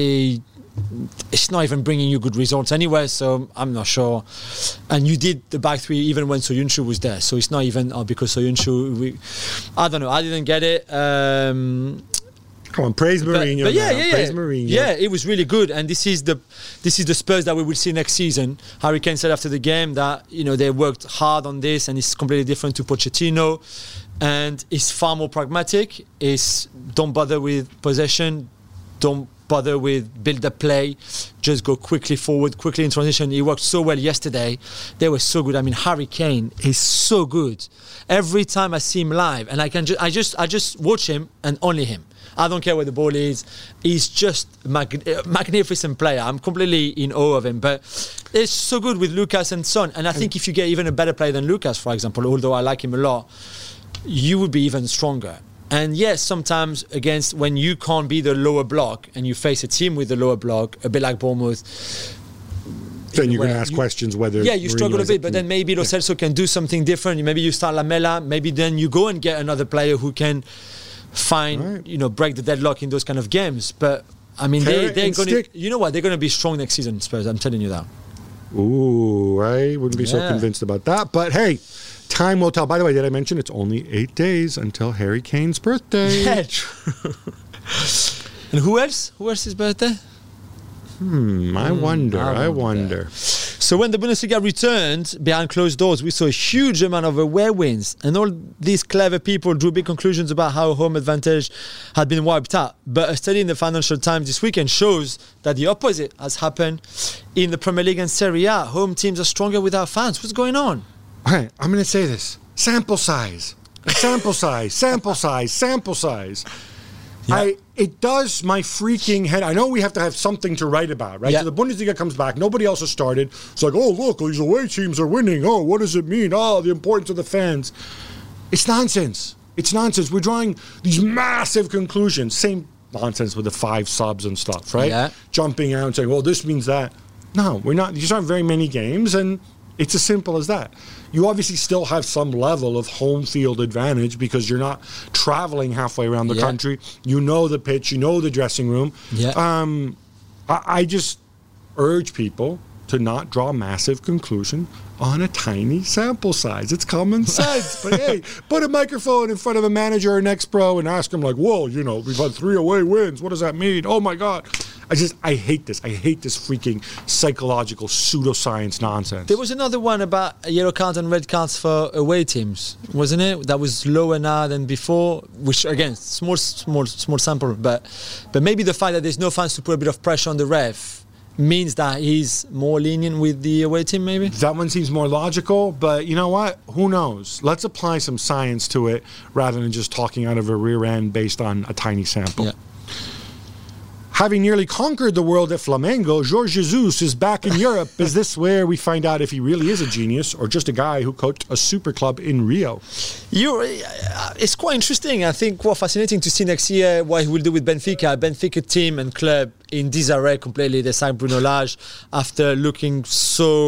Speaker 2: It's not even bringing you good results anyway, so I'm not sure. And you did the back three even when Soyuncu was there, so it's not even because Soyuncu. I don't know. I didn't get it.
Speaker 1: Come on, praise Mourinho.
Speaker 2: But yeah.
Speaker 1: Praise Mourinho.
Speaker 2: Yeah, it was really good, and this is the Spurs that we will see next season. Harry Kane said after the game that they worked hard on this, and it's completely different to Pochettino, and it's far more pragmatic. It's don't bother with possession, don't bother with build-up play, just go quickly forward, quickly in transition. He worked so well yesterday. They were so good. I mean, Harry Kane is so good. Every time I see him live, and I just watch him and only him. I don't care where the ball is. He's just a magnificent player. I'm completely in awe of him. But it's so good with Lucas and Son. And I think if you get even a better player than Lucas, for example, although I like him a lot, you would be even stronger. And yes, sometimes when you can't be the lower block and you face a team with the lower block, a bit like Bournemouth,
Speaker 1: then you're going to ask questions whether...
Speaker 2: Yeah, you struggle a bit, but then maybe Lo Celso can do something different. Maybe you start Lamela. Maybe then you go and get another player who can break the deadlock in those kind of games. But I mean, they're going to, they're going to be strong next season, Spurs. I'm telling you that.
Speaker 1: Ooh, I wouldn't be so convinced about that. But hey, time will tell. By the way, did I mention it's only 8 days until Harry Kane's birthday?
Speaker 2: Yeah, true. And who else? Who else's birthday?
Speaker 1: I wonder.
Speaker 2: So when the Bundesliga returned behind closed doors, we saw a huge amount of away wins, and all these clever people drew big conclusions about how home advantage had been wiped out. But a study in the Financial Times this weekend shows that the opposite has happened in the Premier League and Serie A. Home teams are stronger without fans. What's going on?
Speaker 1: All right, I'm going to say this. Sample size. Yeah. It does my freaking head. I know we have to have something to write about, right?
Speaker 2: Yeah.
Speaker 1: So the Bundesliga comes back. Nobody else has started. It's like, oh, look, these away teams are winning. Oh, what does it mean? Oh, the importance of the fans. It's nonsense. We're drawing these massive conclusions. Same nonsense with the 5 subs and stuff, right?
Speaker 2: Yeah.
Speaker 1: Jumping out and saying, well, this means that. No, we're not. These aren't very many games, and it's as simple as that. You obviously still have some level of home field advantage because you're not traveling halfway around the country. You know the pitch, you know the dressing room.
Speaker 2: Yeah.
Speaker 1: I just urge people to not draw massive conclusion on a tiny sample size. It's common sense. But hey, put a microphone in front of a manager or an ex-pro and ask them like, whoa, we've had 3 away wins. What does that mean? Oh my God. I hate this. I hate this freaking psychological pseudoscience nonsense.
Speaker 2: There was another one about yellow cards and red cards for away teams, wasn't it? That was lower now than before, which again, small sample, but maybe the fact that there's no fans to put a bit of pressure on the ref means that he's more lenient with the away team, maybe?
Speaker 1: That one seems more logical, but you know what? Who knows? Let's apply some science to it rather than just talking out of a rear end based on a tiny sample.
Speaker 2: Yeah.
Speaker 1: Having nearly conquered the world at Flamengo, Jorge Jesus is back in Europe. Is this where we find out if he really is a genius or just a guy who coached a super club in Rio?
Speaker 2: It's quite interesting. I think quite fascinating to see next year what he will do with Benfica. Benfica team and club in disarray completely. They signed Bruno Lage after looking so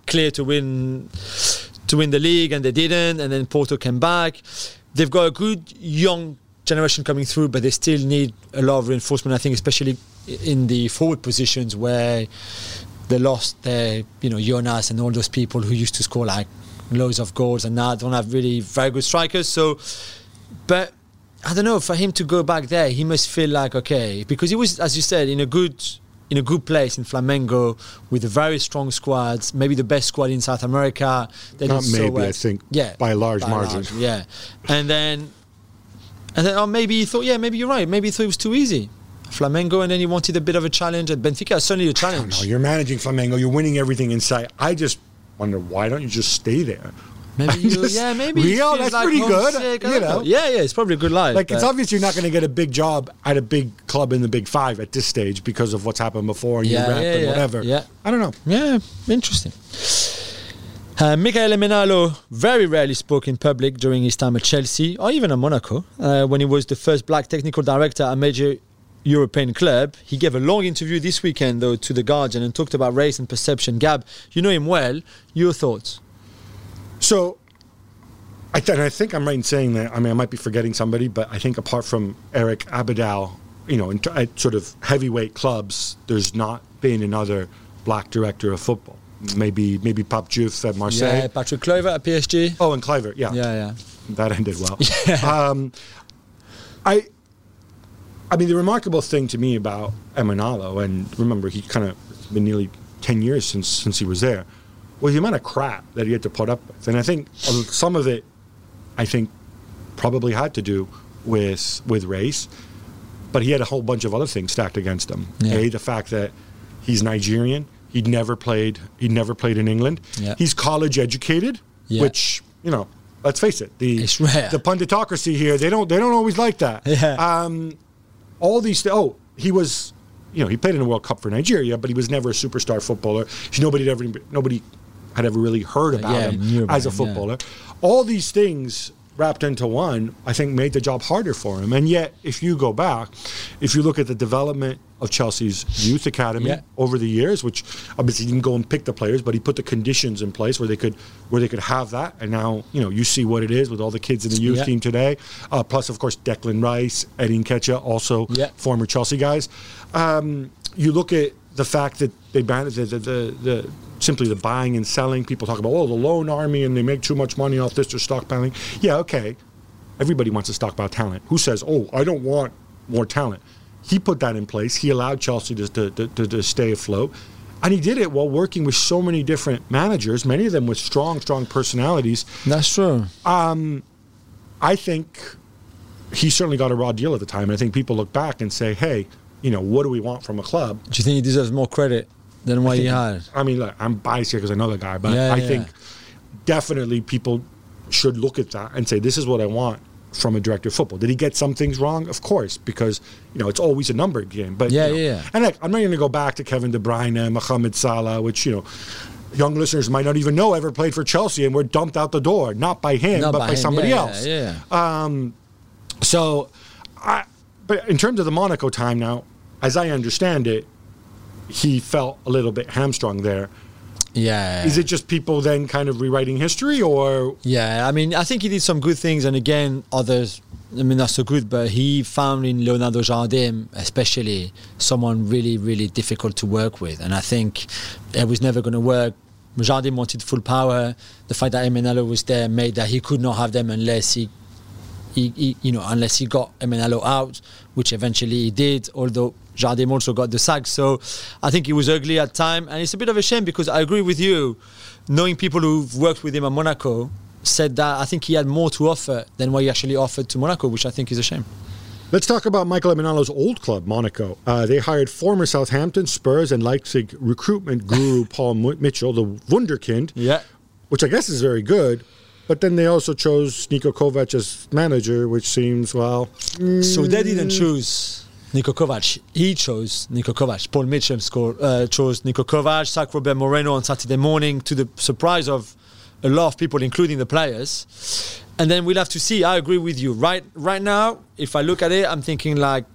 Speaker 2: clear to win the league, and they didn't. And then Porto came back. They've got a good young generation coming through, but they still need a lot of reinforcement. I think, especially in the forward positions where they lost their, Jonas and all those people who used to score like loads of goals, and now don't have really very good strikers. So, but I don't know, for him to go back there, he must feel like, okay, because he was, as you said, in a good place in Flamengo with a very strong squad, maybe the best squad in South America. They
Speaker 1: Not
Speaker 2: did
Speaker 1: maybe,
Speaker 2: so well.
Speaker 1: I think, by a large margin.
Speaker 2: Yeah, and then, maybe he thought, maybe you're right. Maybe he thought it was too easy. Flamengo, and then he wanted a bit of a challenge at Benfica. It's certainly a challenge.
Speaker 1: No, you're managing Flamengo. You're winning everything in sight. I just wonder, why don't you just stay there?
Speaker 2: Maybe maybe
Speaker 1: Real, that's
Speaker 2: like
Speaker 1: pretty good.
Speaker 2: Homesick,
Speaker 1: Yeah,
Speaker 2: it's probably a good life.
Speaker 1: Like, it's obvious you're not going to get a big job at a big club in the Big Five at this stage because of what's happened before and you rep and whatever.
Speaker 2: Yeah.
Speaker 1: I don't know.
Speaker 2: Yeah, interesting. Michael Emenalo very rarely spoke in public during his time at Chelsea or even at Monaco. When he was the first black technical director at a major European club. He gave a long interview this weekend, though, to The Guardian and talked about race and perception. Gab, you know him well. Your thoughts?
Speaker 1: So, I think I'm right in saying that. I mean, I might be forgetting somebody, but I think apart from Eric Abidal, at sort of heavyweight clubs, there's not been another black director of football. Maybe Pape Diouf at Marseille.
Speaker 2: Yeah, Patrick Kluivert at PSG.
Speaker 1: Oh, and Kluivert, yeah.
Speaker 2: Yeah.
Speaker 1: That ended well.
Speaker 2: Yeah.
Speaker 1: I mean, the remarkable thing to me about Emenalo, and remember, he kind of been nearly 10 years since he was there, was the amount of crap that he had to put up with. And I think some of it, probably had to do with race, but he had a whole bunch of other things stacked against him.
Speaker 2: Yeah.
Speaker 1: The fact that he's Nigerian, he'd never played in England.
Speaker 2: Yeah.
Speaker 1: He's college educated, which, let's face it,
Speaker 2: it's rare.
Speaker 1: the punditocracy here, they don't always like that.
Speaker 2: Yeah.
Speaker 1: All these he was, he played in the World Cup for Nigeria, but he was never a superstar footballer. Nobody had ever really heard about him as a footballer. Yeah. All these things wrapped into one, I think, made the job harder for him. And yet, if you go back, if you look at the development of Chelsea's youth academy over the years, which obviously he didn't go and pick the players, but he put the conditions in place where they could have that. And now, you see what it is with all the kids in the youth team today. Plus, of course, Declan Rice, Eddie Nketiah, also former Chelsea guys. You look at the fact that they banned simply the buying and selling. People talk about, the loan army and they make too much money off this, they're stockpiling. Yeah, okay. Everybody wants to stockpile talent. Who says, I don't want more talent? He put that in place. He allowed Chelsea to stay afloat. And he did it while working with so many different managers, many of them with strong personalities.
Speaker 2: That's true.
Speaker 1: I think he certainly got a raw deal at the time. And I think people look back and say, hey, what do we want from a club?
Speaker 2: Do you think he deserves more credit than what he had?
Speaker 1: I mean, look, I'm biased here because I know the guy, but I think definitely people should look at that and say, this is what I want from a director of football. Did he get some things wrong? Of course, because, it's always a number game. But And I'm not going to go back to Kevin De Bruyne, Mohamed Salah, which, young listeners might not even know ever played for Chelsea and were dumped out the door, not by him, but by somebody else. But in terms of the Monaco time now, as I understand it, he felt a little bit hamstrung there.
Speaker 2: Yeah.
Speaker 1: Is it just people then kind of rewriting history, or?
Speaker 2: Yeah, I mean, I think he did some good things, and again, others, not so good, but he found in Leonardo Jardim, especially, someone really, really difficult to work with, and I think it was never going to work. Jardim wanted full power. The fact that Emenalo was there made that he could not have them unless he got Emenalo out, which eventually he did, although Jardim also got the sack. So I think it was ugly at time, and it's a bit of a shame because I agree with you. Knowing people who've worked with him at Monaco said that I think he had more to offer than what he actually offered to Monaco, which I think is a shame.
Speaker 1: Let's talk about Michael Emenalo's old club, Monaco. They hired former Southampton, Spurs, and Leipzig recruitment guru Paul Mitchell, the Wunderkind, which I guess is very good. But then they also chose Niko Kovac as manager, which seems, So
Speaker 2: they didn't choose Niko Kovac. He chose Niko Kovac. Paul Mitchell chose Niko Kovac, sacked Robert Moreno on Saturday morning to the surprise of a lot of people, including the players. And then we'll have to see. I agree with you. Right now, if I look at it, I'm thinking like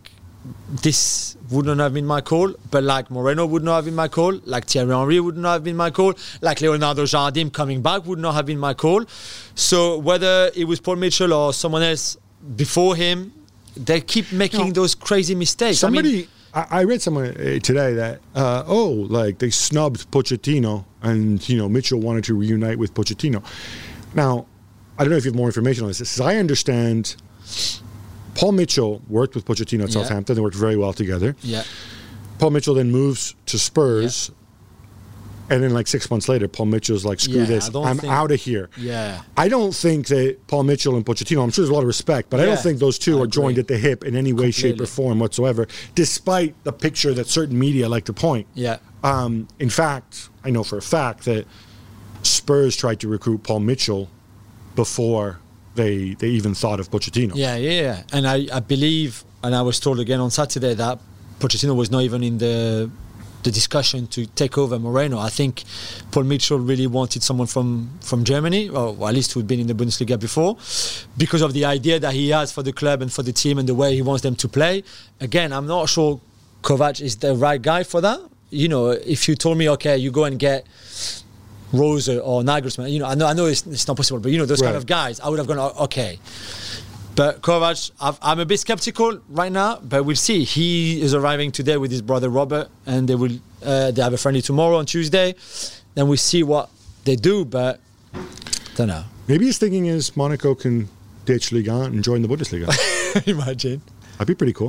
Speaker 2: this would not have been my call, but like Moreno would not have been my call, like Thierry Henry would not have been my call, like Leonardo Jardim coming back would not have been my call. So whether it was Paul Mitchell or someone else before him, they keep making those crazy mistakes.
Speaker 1: I read somewhere today that they snubbed Pochettino, and Mitchell wanted to reunite with Pochettino. Now, I don't know if you have more information on this. As I understand, Paul Mitchell worked with Pochettino at Southampton. They worked very well together.
Speaker 2: Yeah.
Speaker 1: Paul Mitchell then moves to Spurs. Yeah. And then, like 6 months later, Paul Mitchell's like, screw this, I'm out of here.
Speaker 2: Yeah.
Speaker 1: I don't think that Paul Mitchell and Pochettino, I'm sure there's a lot of respect, but I don't think those two are joined at the hip in any way, shape, or form whatsoever, despite the picture that certain media like to point.
Speaker 2: Yeah.
Speaker 1: In fact, I know for a fact that Spurs tried to recruit Paul Mitchell before they even thought of Pochettino.
Speaker 2: Yeah. And I believe, and I was told again on Saturday, that Pochettino was not even in the discussion to take over Moreno. I think Paul Mitchell really wanted someone from Germany, or at least who'd been in the Bundesliga before, because of the idea that he has for the club and for the team and the way he wants them to play. Again, I'm not sure Kovac is the right guy for that. If you told me, okay, you go and get Rose or Nagelsmann, I know it's not possible, but those kind of guys, I would have gone, okay. But Kovac, I'm a bit skeptical right now, but we'll see. He is arriving today with his brother Robert, and they have a friendly tomorrow on Tuesday. Then we'll see what they do, but don't know.
Speaker 1: Maybe his thinking is Monaco can ditch Ligue 1 and join the Bundesliga.
Speaker 2: Imagine.
Speaker 1: That'd be pretty cool.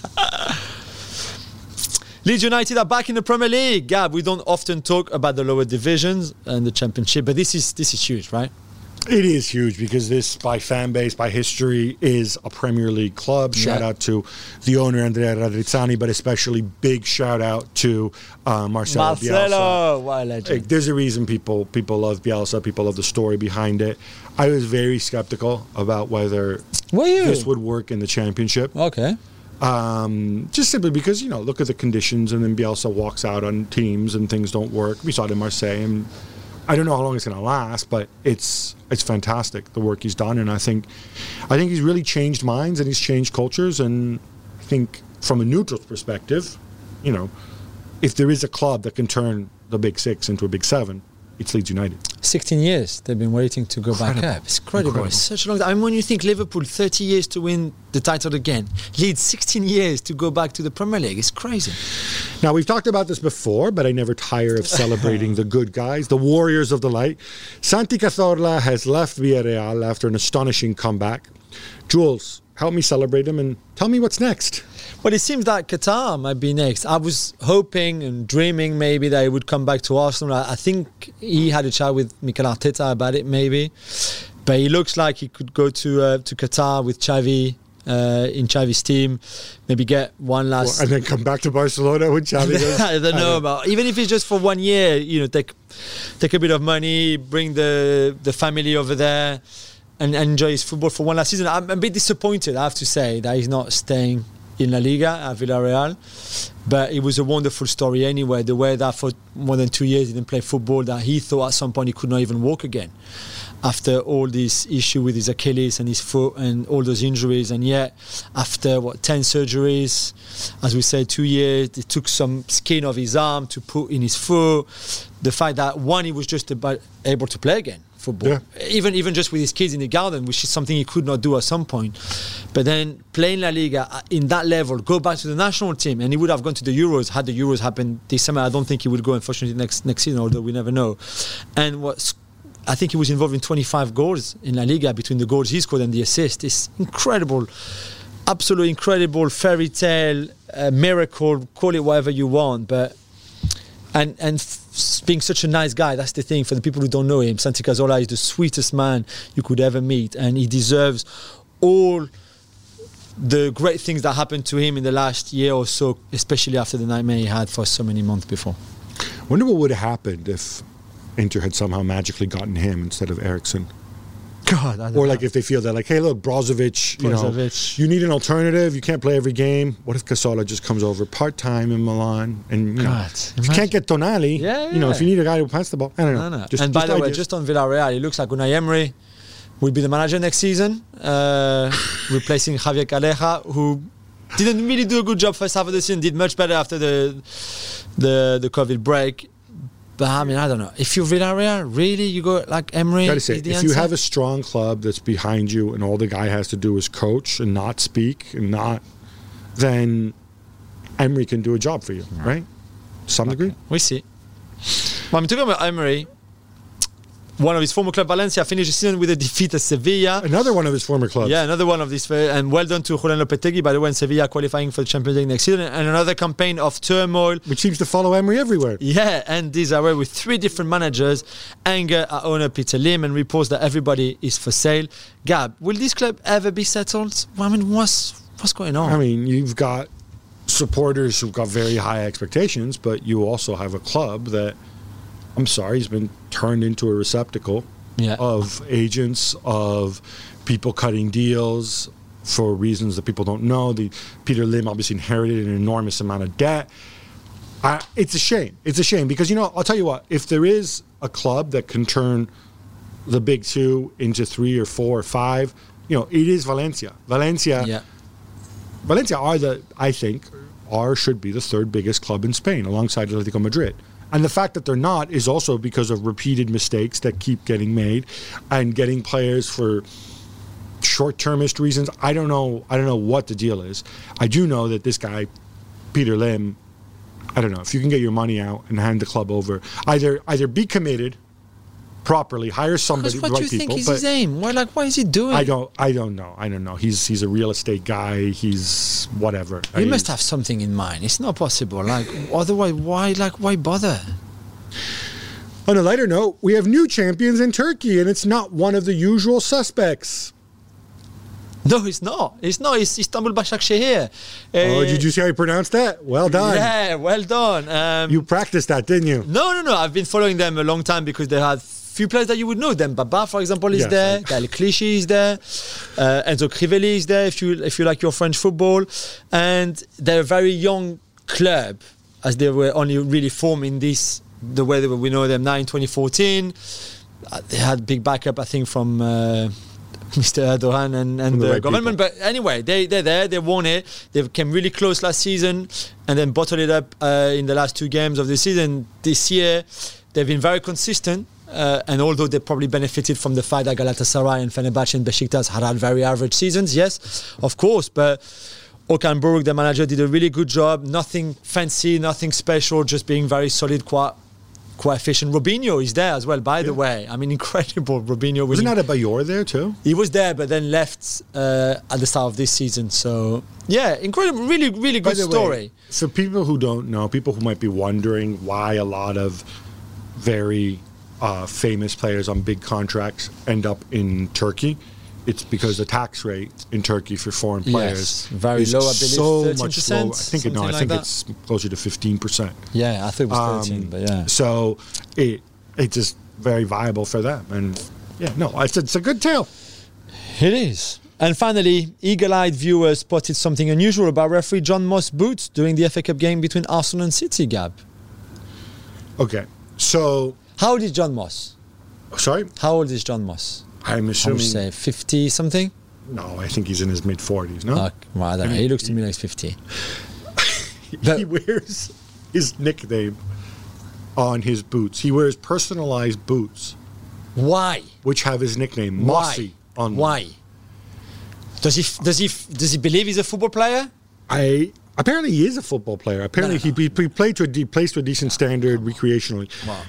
Speaker 2: Leeds United are back in the Premier League. Gab, we don't often talk about the lower divisions and the Championship, but this is huge, right?
Speaker 1: It is huge because this, by fan base, by history, is a Premier League club. Shout out to the owner, Andrea Radrizzani, but especially big shout out to Marcelo Bielsa.
Speaker 2: What a legend.
Speaker 1: There's a reason people love Bielsa. People love the story behind it. I was very skeptical about whether this would work in the Championship.
Speaker 2: Okay.
Speaker 1: Just simply because, look at the conditions, and then Bielsa walks out on teams and things don't work. We saw it in Marseille, and I don't know how long it's going to last, but it's fantastic, the work he's done. And I think he's really changed minds and he's changed cultures. And I think from a neutral perspective, if there is a club that can turn the Big Six into a Big Seven, it's Leeds United.
Speaker 2: 16 years they've been waiting to go back up. It's incredible. It's such a long time. When you think Liverpool, 30 years to win the title again. Leeds, 16 years to go back to the Premier League. It's crazy.
Speaker 1: Now, we've talked about this before, but I never tire of celebrating the good guys, the warriors of the light. Santi Cazorla has left Villarreal after an astonishing comeback. Jules, help me celebrate him and tell me what's next.
Speaker 2: Well, it seems that Qatar might be next. I was hoping and dreaming maybe that he would come back to Arsenal. I think he had a chat with Mikel Arteta about it maybe. But he looks like he could go to Qatar with Xavi in Xavi's team, maybe get one last...
Speaker 1: and then come back to Barcelona when Xavi goes...
Speaker 2: I don't know about... Even if it's just for 1 year, take a bit of money, bring the family over there and enjoy his football for one last season. I'm a bit disappointed, I have to say, that he's not staying in La Liga at Villarreal, but it was a wonderful story anyway. The way that for more than 2 years he didn't play football, that he thought at some point he could not even walk again after all this issue with his Achilles and his foot and all those injuries. And yet after 10 surgeries, as we said, 2 years, they took some skin off his arm to put in his foot. The fact that he was just about able to play again football, even just with his kids in the garden, which is something he could not do at some point. But then playing La Liga in that level, go back to the national team, and he would have gone to the Euros had the Euros happened this summer. I don't think he would go, unfortunately, next season, although we never know. And I think he was involved in 25 goals in La Liga between the goals he scored and the assist. It's incredible, absolutely incredible fairy tale, miracle, call it whatever you want, but. And being such a nice guy, that's the thing. For the people who don't know him, Santi Cazorla is the sweetest man you could ever meet, and he deserves all the great things that happened to him in the last year or so, especially after the nightmare he had for so many months before.
Speaker 1: I wonder what would have happened if Inter had somehow magically gotten him instead of Eriksen.
Speaker 2: God, I don't know.
Speaker 1: If they feel that, hey, look, Brozovic, you need an alternative. You can't play every game. What if Cazorla just comes over part-time in Milan? And if you can't get Tonali, if you need a guy who pass the ball, I don't know.
Speaker 2: No. And by the way, just on Villarreal, it looks like Unai Emery will be the manager next season, replacing Javier Calleja, who didn't really do a good job first half of the season. Did much better after the COVID break. But I mean, I don't know. If you're Villarreal, really, you go like Emery.
Speaker 1: Gotta say, if you have a strong club that's behind you, and all the guy has to do is coach and not speak then Emery can do a job for you, right? To some degree.
Speaker 2: We see. Well, I'm talking about Emery. One of his former club, Valencia, finished the season with a defeat at Sevilla.
Speaker 1: Another one of his former clubs.
Speaker 2: Yeah, another one of these. And well done to Julen Lopetegui, by the way, in Sevilla qualifying for the Champions League next season. And another campaign of turmoil.
Speaker 1: Which seems to follow Emery everywhere.
Speaker 2: Yeah, and these are with 3 different managers. Anger at owner Peter Lim, and reports that everybody is for sale. Gab, will this club ever be settled? Well, I mean, what's going on?
Speaker 1: I mean, you've got supporters who've got very high expectations, but you also have a club that, I'm sorry, has been turned into a receptacle of agents, of people cutting deals for reasons that people don't know. Peter Lim obviously inherited an enormous amount of debt. It's a shame. It's a shame because, I'll tell you what, if there is a club that can turn the big 2 into 3 or 4 or 5, it is Valencia. Valencia should be the 3rd biggest club in Spain alongside Atletico Madrid. And the fact that they're not is also because of repeated mistakes that keep getting made and getting players for short-termist reasons. I don't know what the deal is. I do know that this guy, Peter Lim, I don't know, if you can get your money out and hand the club over, either be committed properly, hire somebody,
Speaker 2: what
Speaker 1: right
Speaker 2: do you
Speaker 1: people.
Speaker 2: think is his aim? What is he doing?
Speaker 1: I don't know. He's a real estate guy. He's whatever.
Speaker 2: He must have something in mind. It's not possible. Otherwise, why bother?
Speaker 1: On a lighter note, we have new champions in Turkey, and it's not one of the usual suspects.
Speaker 2: No, it's not. It's Istanbul Başakşehir.
Speaker 1: Did you see how you pronounced that? Well done.
Speaker 2: Yeah, well done.
Speaker 1: You practiced that, didn't you?
Speaker 2: No. I've been following them a long time because they had few players that you would know. Baba, for example, is there. Gael Clichy is there. Enzo Crivelli is there. If you like your French football, and they're a very young club, as they were only really forming the way that we know them now in 2014. They had big backup, I think, from Mr. Erdogan and the
Speaker 1: right
Speaker 2: government.
Speaker 1: people.
Speaker 2: But anyway, they're there. They won it. They came really close last season and then bottled it up in the last 2 games of the season. This year, they've been very consistent. And although they probably benefited from the fact that Galatasaray and Fenerbahce and Besiktas had very average seasons, yes, of course, but Okan Buruk, the manager, did a really good job. Nothing fancy, nothing special, just being very solid, quite efficient. Robinho is there as well, by the way. I mean, incredible. Robinho.
Speaker 1: Wasn't Adebayor there too?
Speaker 2: He was there, but then left at the start of this season. So, yeah, incredible. Really, really good story.
Speaker 1: For people who don't know, people who might be wondering why a lot of very famous players on big contracts end up in Turkey, it's because the tax rate in Turkey for foreign players
Speaker 2: very
Speaker 1: is
Speaker 2: low. I believe
Speaker 1: so
Speaker 2: 13%,
Speaker 1: much lower. I think it's closer to 15%.
Speaker 2: Yeah, I think it was 13, but yeah.
Speaker 1: So it's just very viable for them, and it's a good tale.
Speaker 2: It is. And finally, eagle-eyed viewers spotted something unusual about referee John Moss' boots during the FA Cup game between Arsenal and City, Gab.
Speaker 1: Okay, so
Speaker 2: how old is John Moss?
Speaker 1: Sorry?
Speaker 2: How old is John Moss?
Speaker 1: I'm assuming...
Speaker 2: I would say 50 something?
Speaker 1: No, I think he's in his mid-40s, no?
Speaker 2: Well, I don't know. He looks to me like he's 50.
Speaker 1: He wears his nickname on his boots. He wears personalized boots.
Speaker 2: Why?
Speaker 1: Which have his nickname, Mossy, on them.
Speaker 2: Why? Does he believe he's a football player?
Speaker 1: Apparently he is a football player. Apparently he plays to a decent standard recreationally.
Speaker 2: Wow.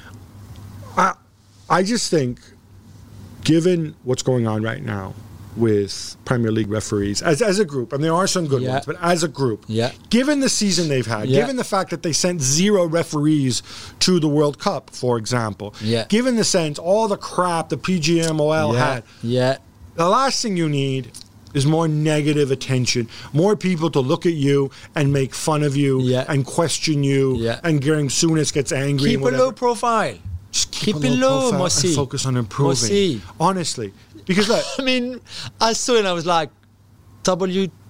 Speaker 1: I just think, given what's going on right now with Premier League referees, as a group, and there are some good ones, but as a group, given the season they've had, given the fact that they sent 0 referees to the World Cup, for example, given the sense, all the crap the PGMOL had, the last thing you need is more negative attention, more people to look at you and make fun of you and question you, and Gering Souness gets angry.
Speaker 2: Keep a low profile.
Speaker 1: Just keep it low, Mossy. And focus on improving. Mossy. Honestly. Because look,
Speaker 2: I mean, I saw it and I was like,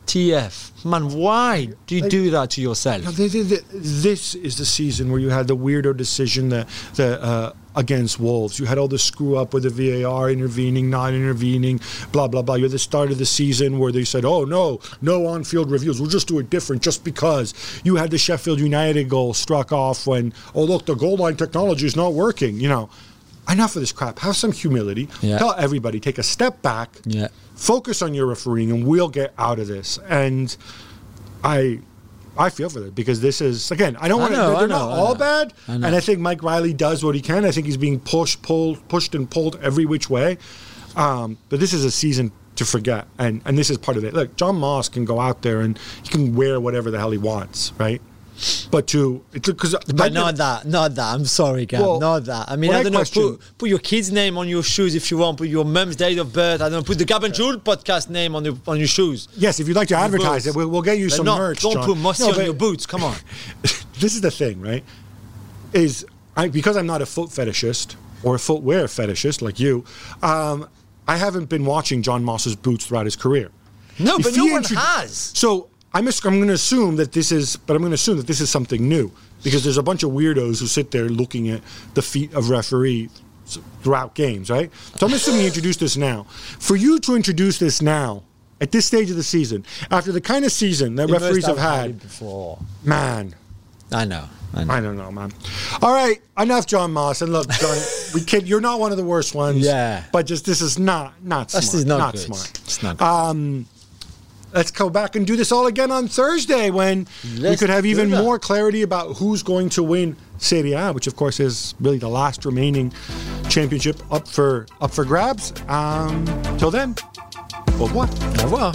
Speaker 2: TF. Man, why do you do that to yourself?
Speaker 1: This is the season where you had the weirdo decision that against Wolves. You had all the screw up with the VAR intervening, not intervening, blah, blah, blah. You had the start of the season where they said, oh, no on-field reviews. We'll just do it different just because. You had the Sheffield United goal struck off when, oh, look, the goal line technology is not working. You know, enough of this crap. Have some humility. Yeah. Tell everybody, take a step back. Yeah. Focus on your refereeing, and we'll get out of this. And I feel for it because this is, again, I don't want to, they're not all bad. And I think Mike Riley does what he can. I think he's being pushed and pulled every which way. But this is a season to forget. And this is part of it. Look, John Moss can go out there and he can wear whatever the hell he wants, right? But not
Speaker 2: that. I'm sorry, Gab. Well, not that. I mean, I don't know. Put your kid's name on your shoes if you want. Put your mum's date of birth. I don't know. Put the Gab and Jules podcast name on your shoes.
Speaker 1: Yes, if you'd like to advertise it, we'll get you some merch.
Speaker 2: Don't put Mossy on your boots. Come on.
Speaker 1: This is the thing, right? Because I'm not a foot fetishist or a footwear fetishist like you. I haven't been watching John Moss's boots throughout his career.
Speaker 2: No, but no one has.
Speaker 1: So. I'm going to assume that this is something new because there's a bunch of weirdos who sit there looking at the feet of referees throughout games, right? So I'm assuming you introduced this now. For you to introduce this now, at this stage of the season, after the kind of season that referees have had before, man.
Speaker 2: I know.
Speaker 1: I don't know, man. All right, enough John Moss. And look, John, you're not one of the worst ones. Yeah. But just this is not smart.
Speaker 2: This is not good.
Speaker 1: Smart.
Speaker 2: It's not good.
Speaker 1: Let's go back and do this all again on Thursday when we could have even more clarity about who's going to win Serie A, which of course is really the last remaining championship up for grabs. Till then, au revoir.
Speaker 2: Au revoir.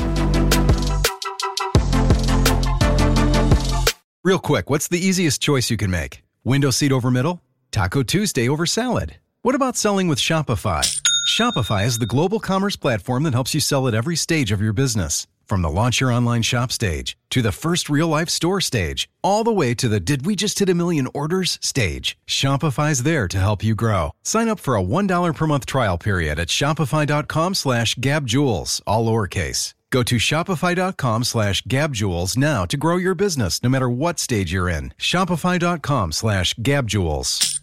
Speaker 8: Real quick, what's the easiest choice you can make? Window seat over middle? Taco Tuesday over salad? What about selling with Shopify? Shopify is the global commerce platform that helps you sell at every stage of your business. From the launch your online shop stage, to the first real-life store stage, all the way to the did we just hit a million orders stage. Shopify's there to help you grow. Sign up for a $1 per month trial period at shopify.com/gabjules, all lowercase. Go to shopify.com/gabjules now to grow your business no matter what stage you're in. Shopify.com/gabjules.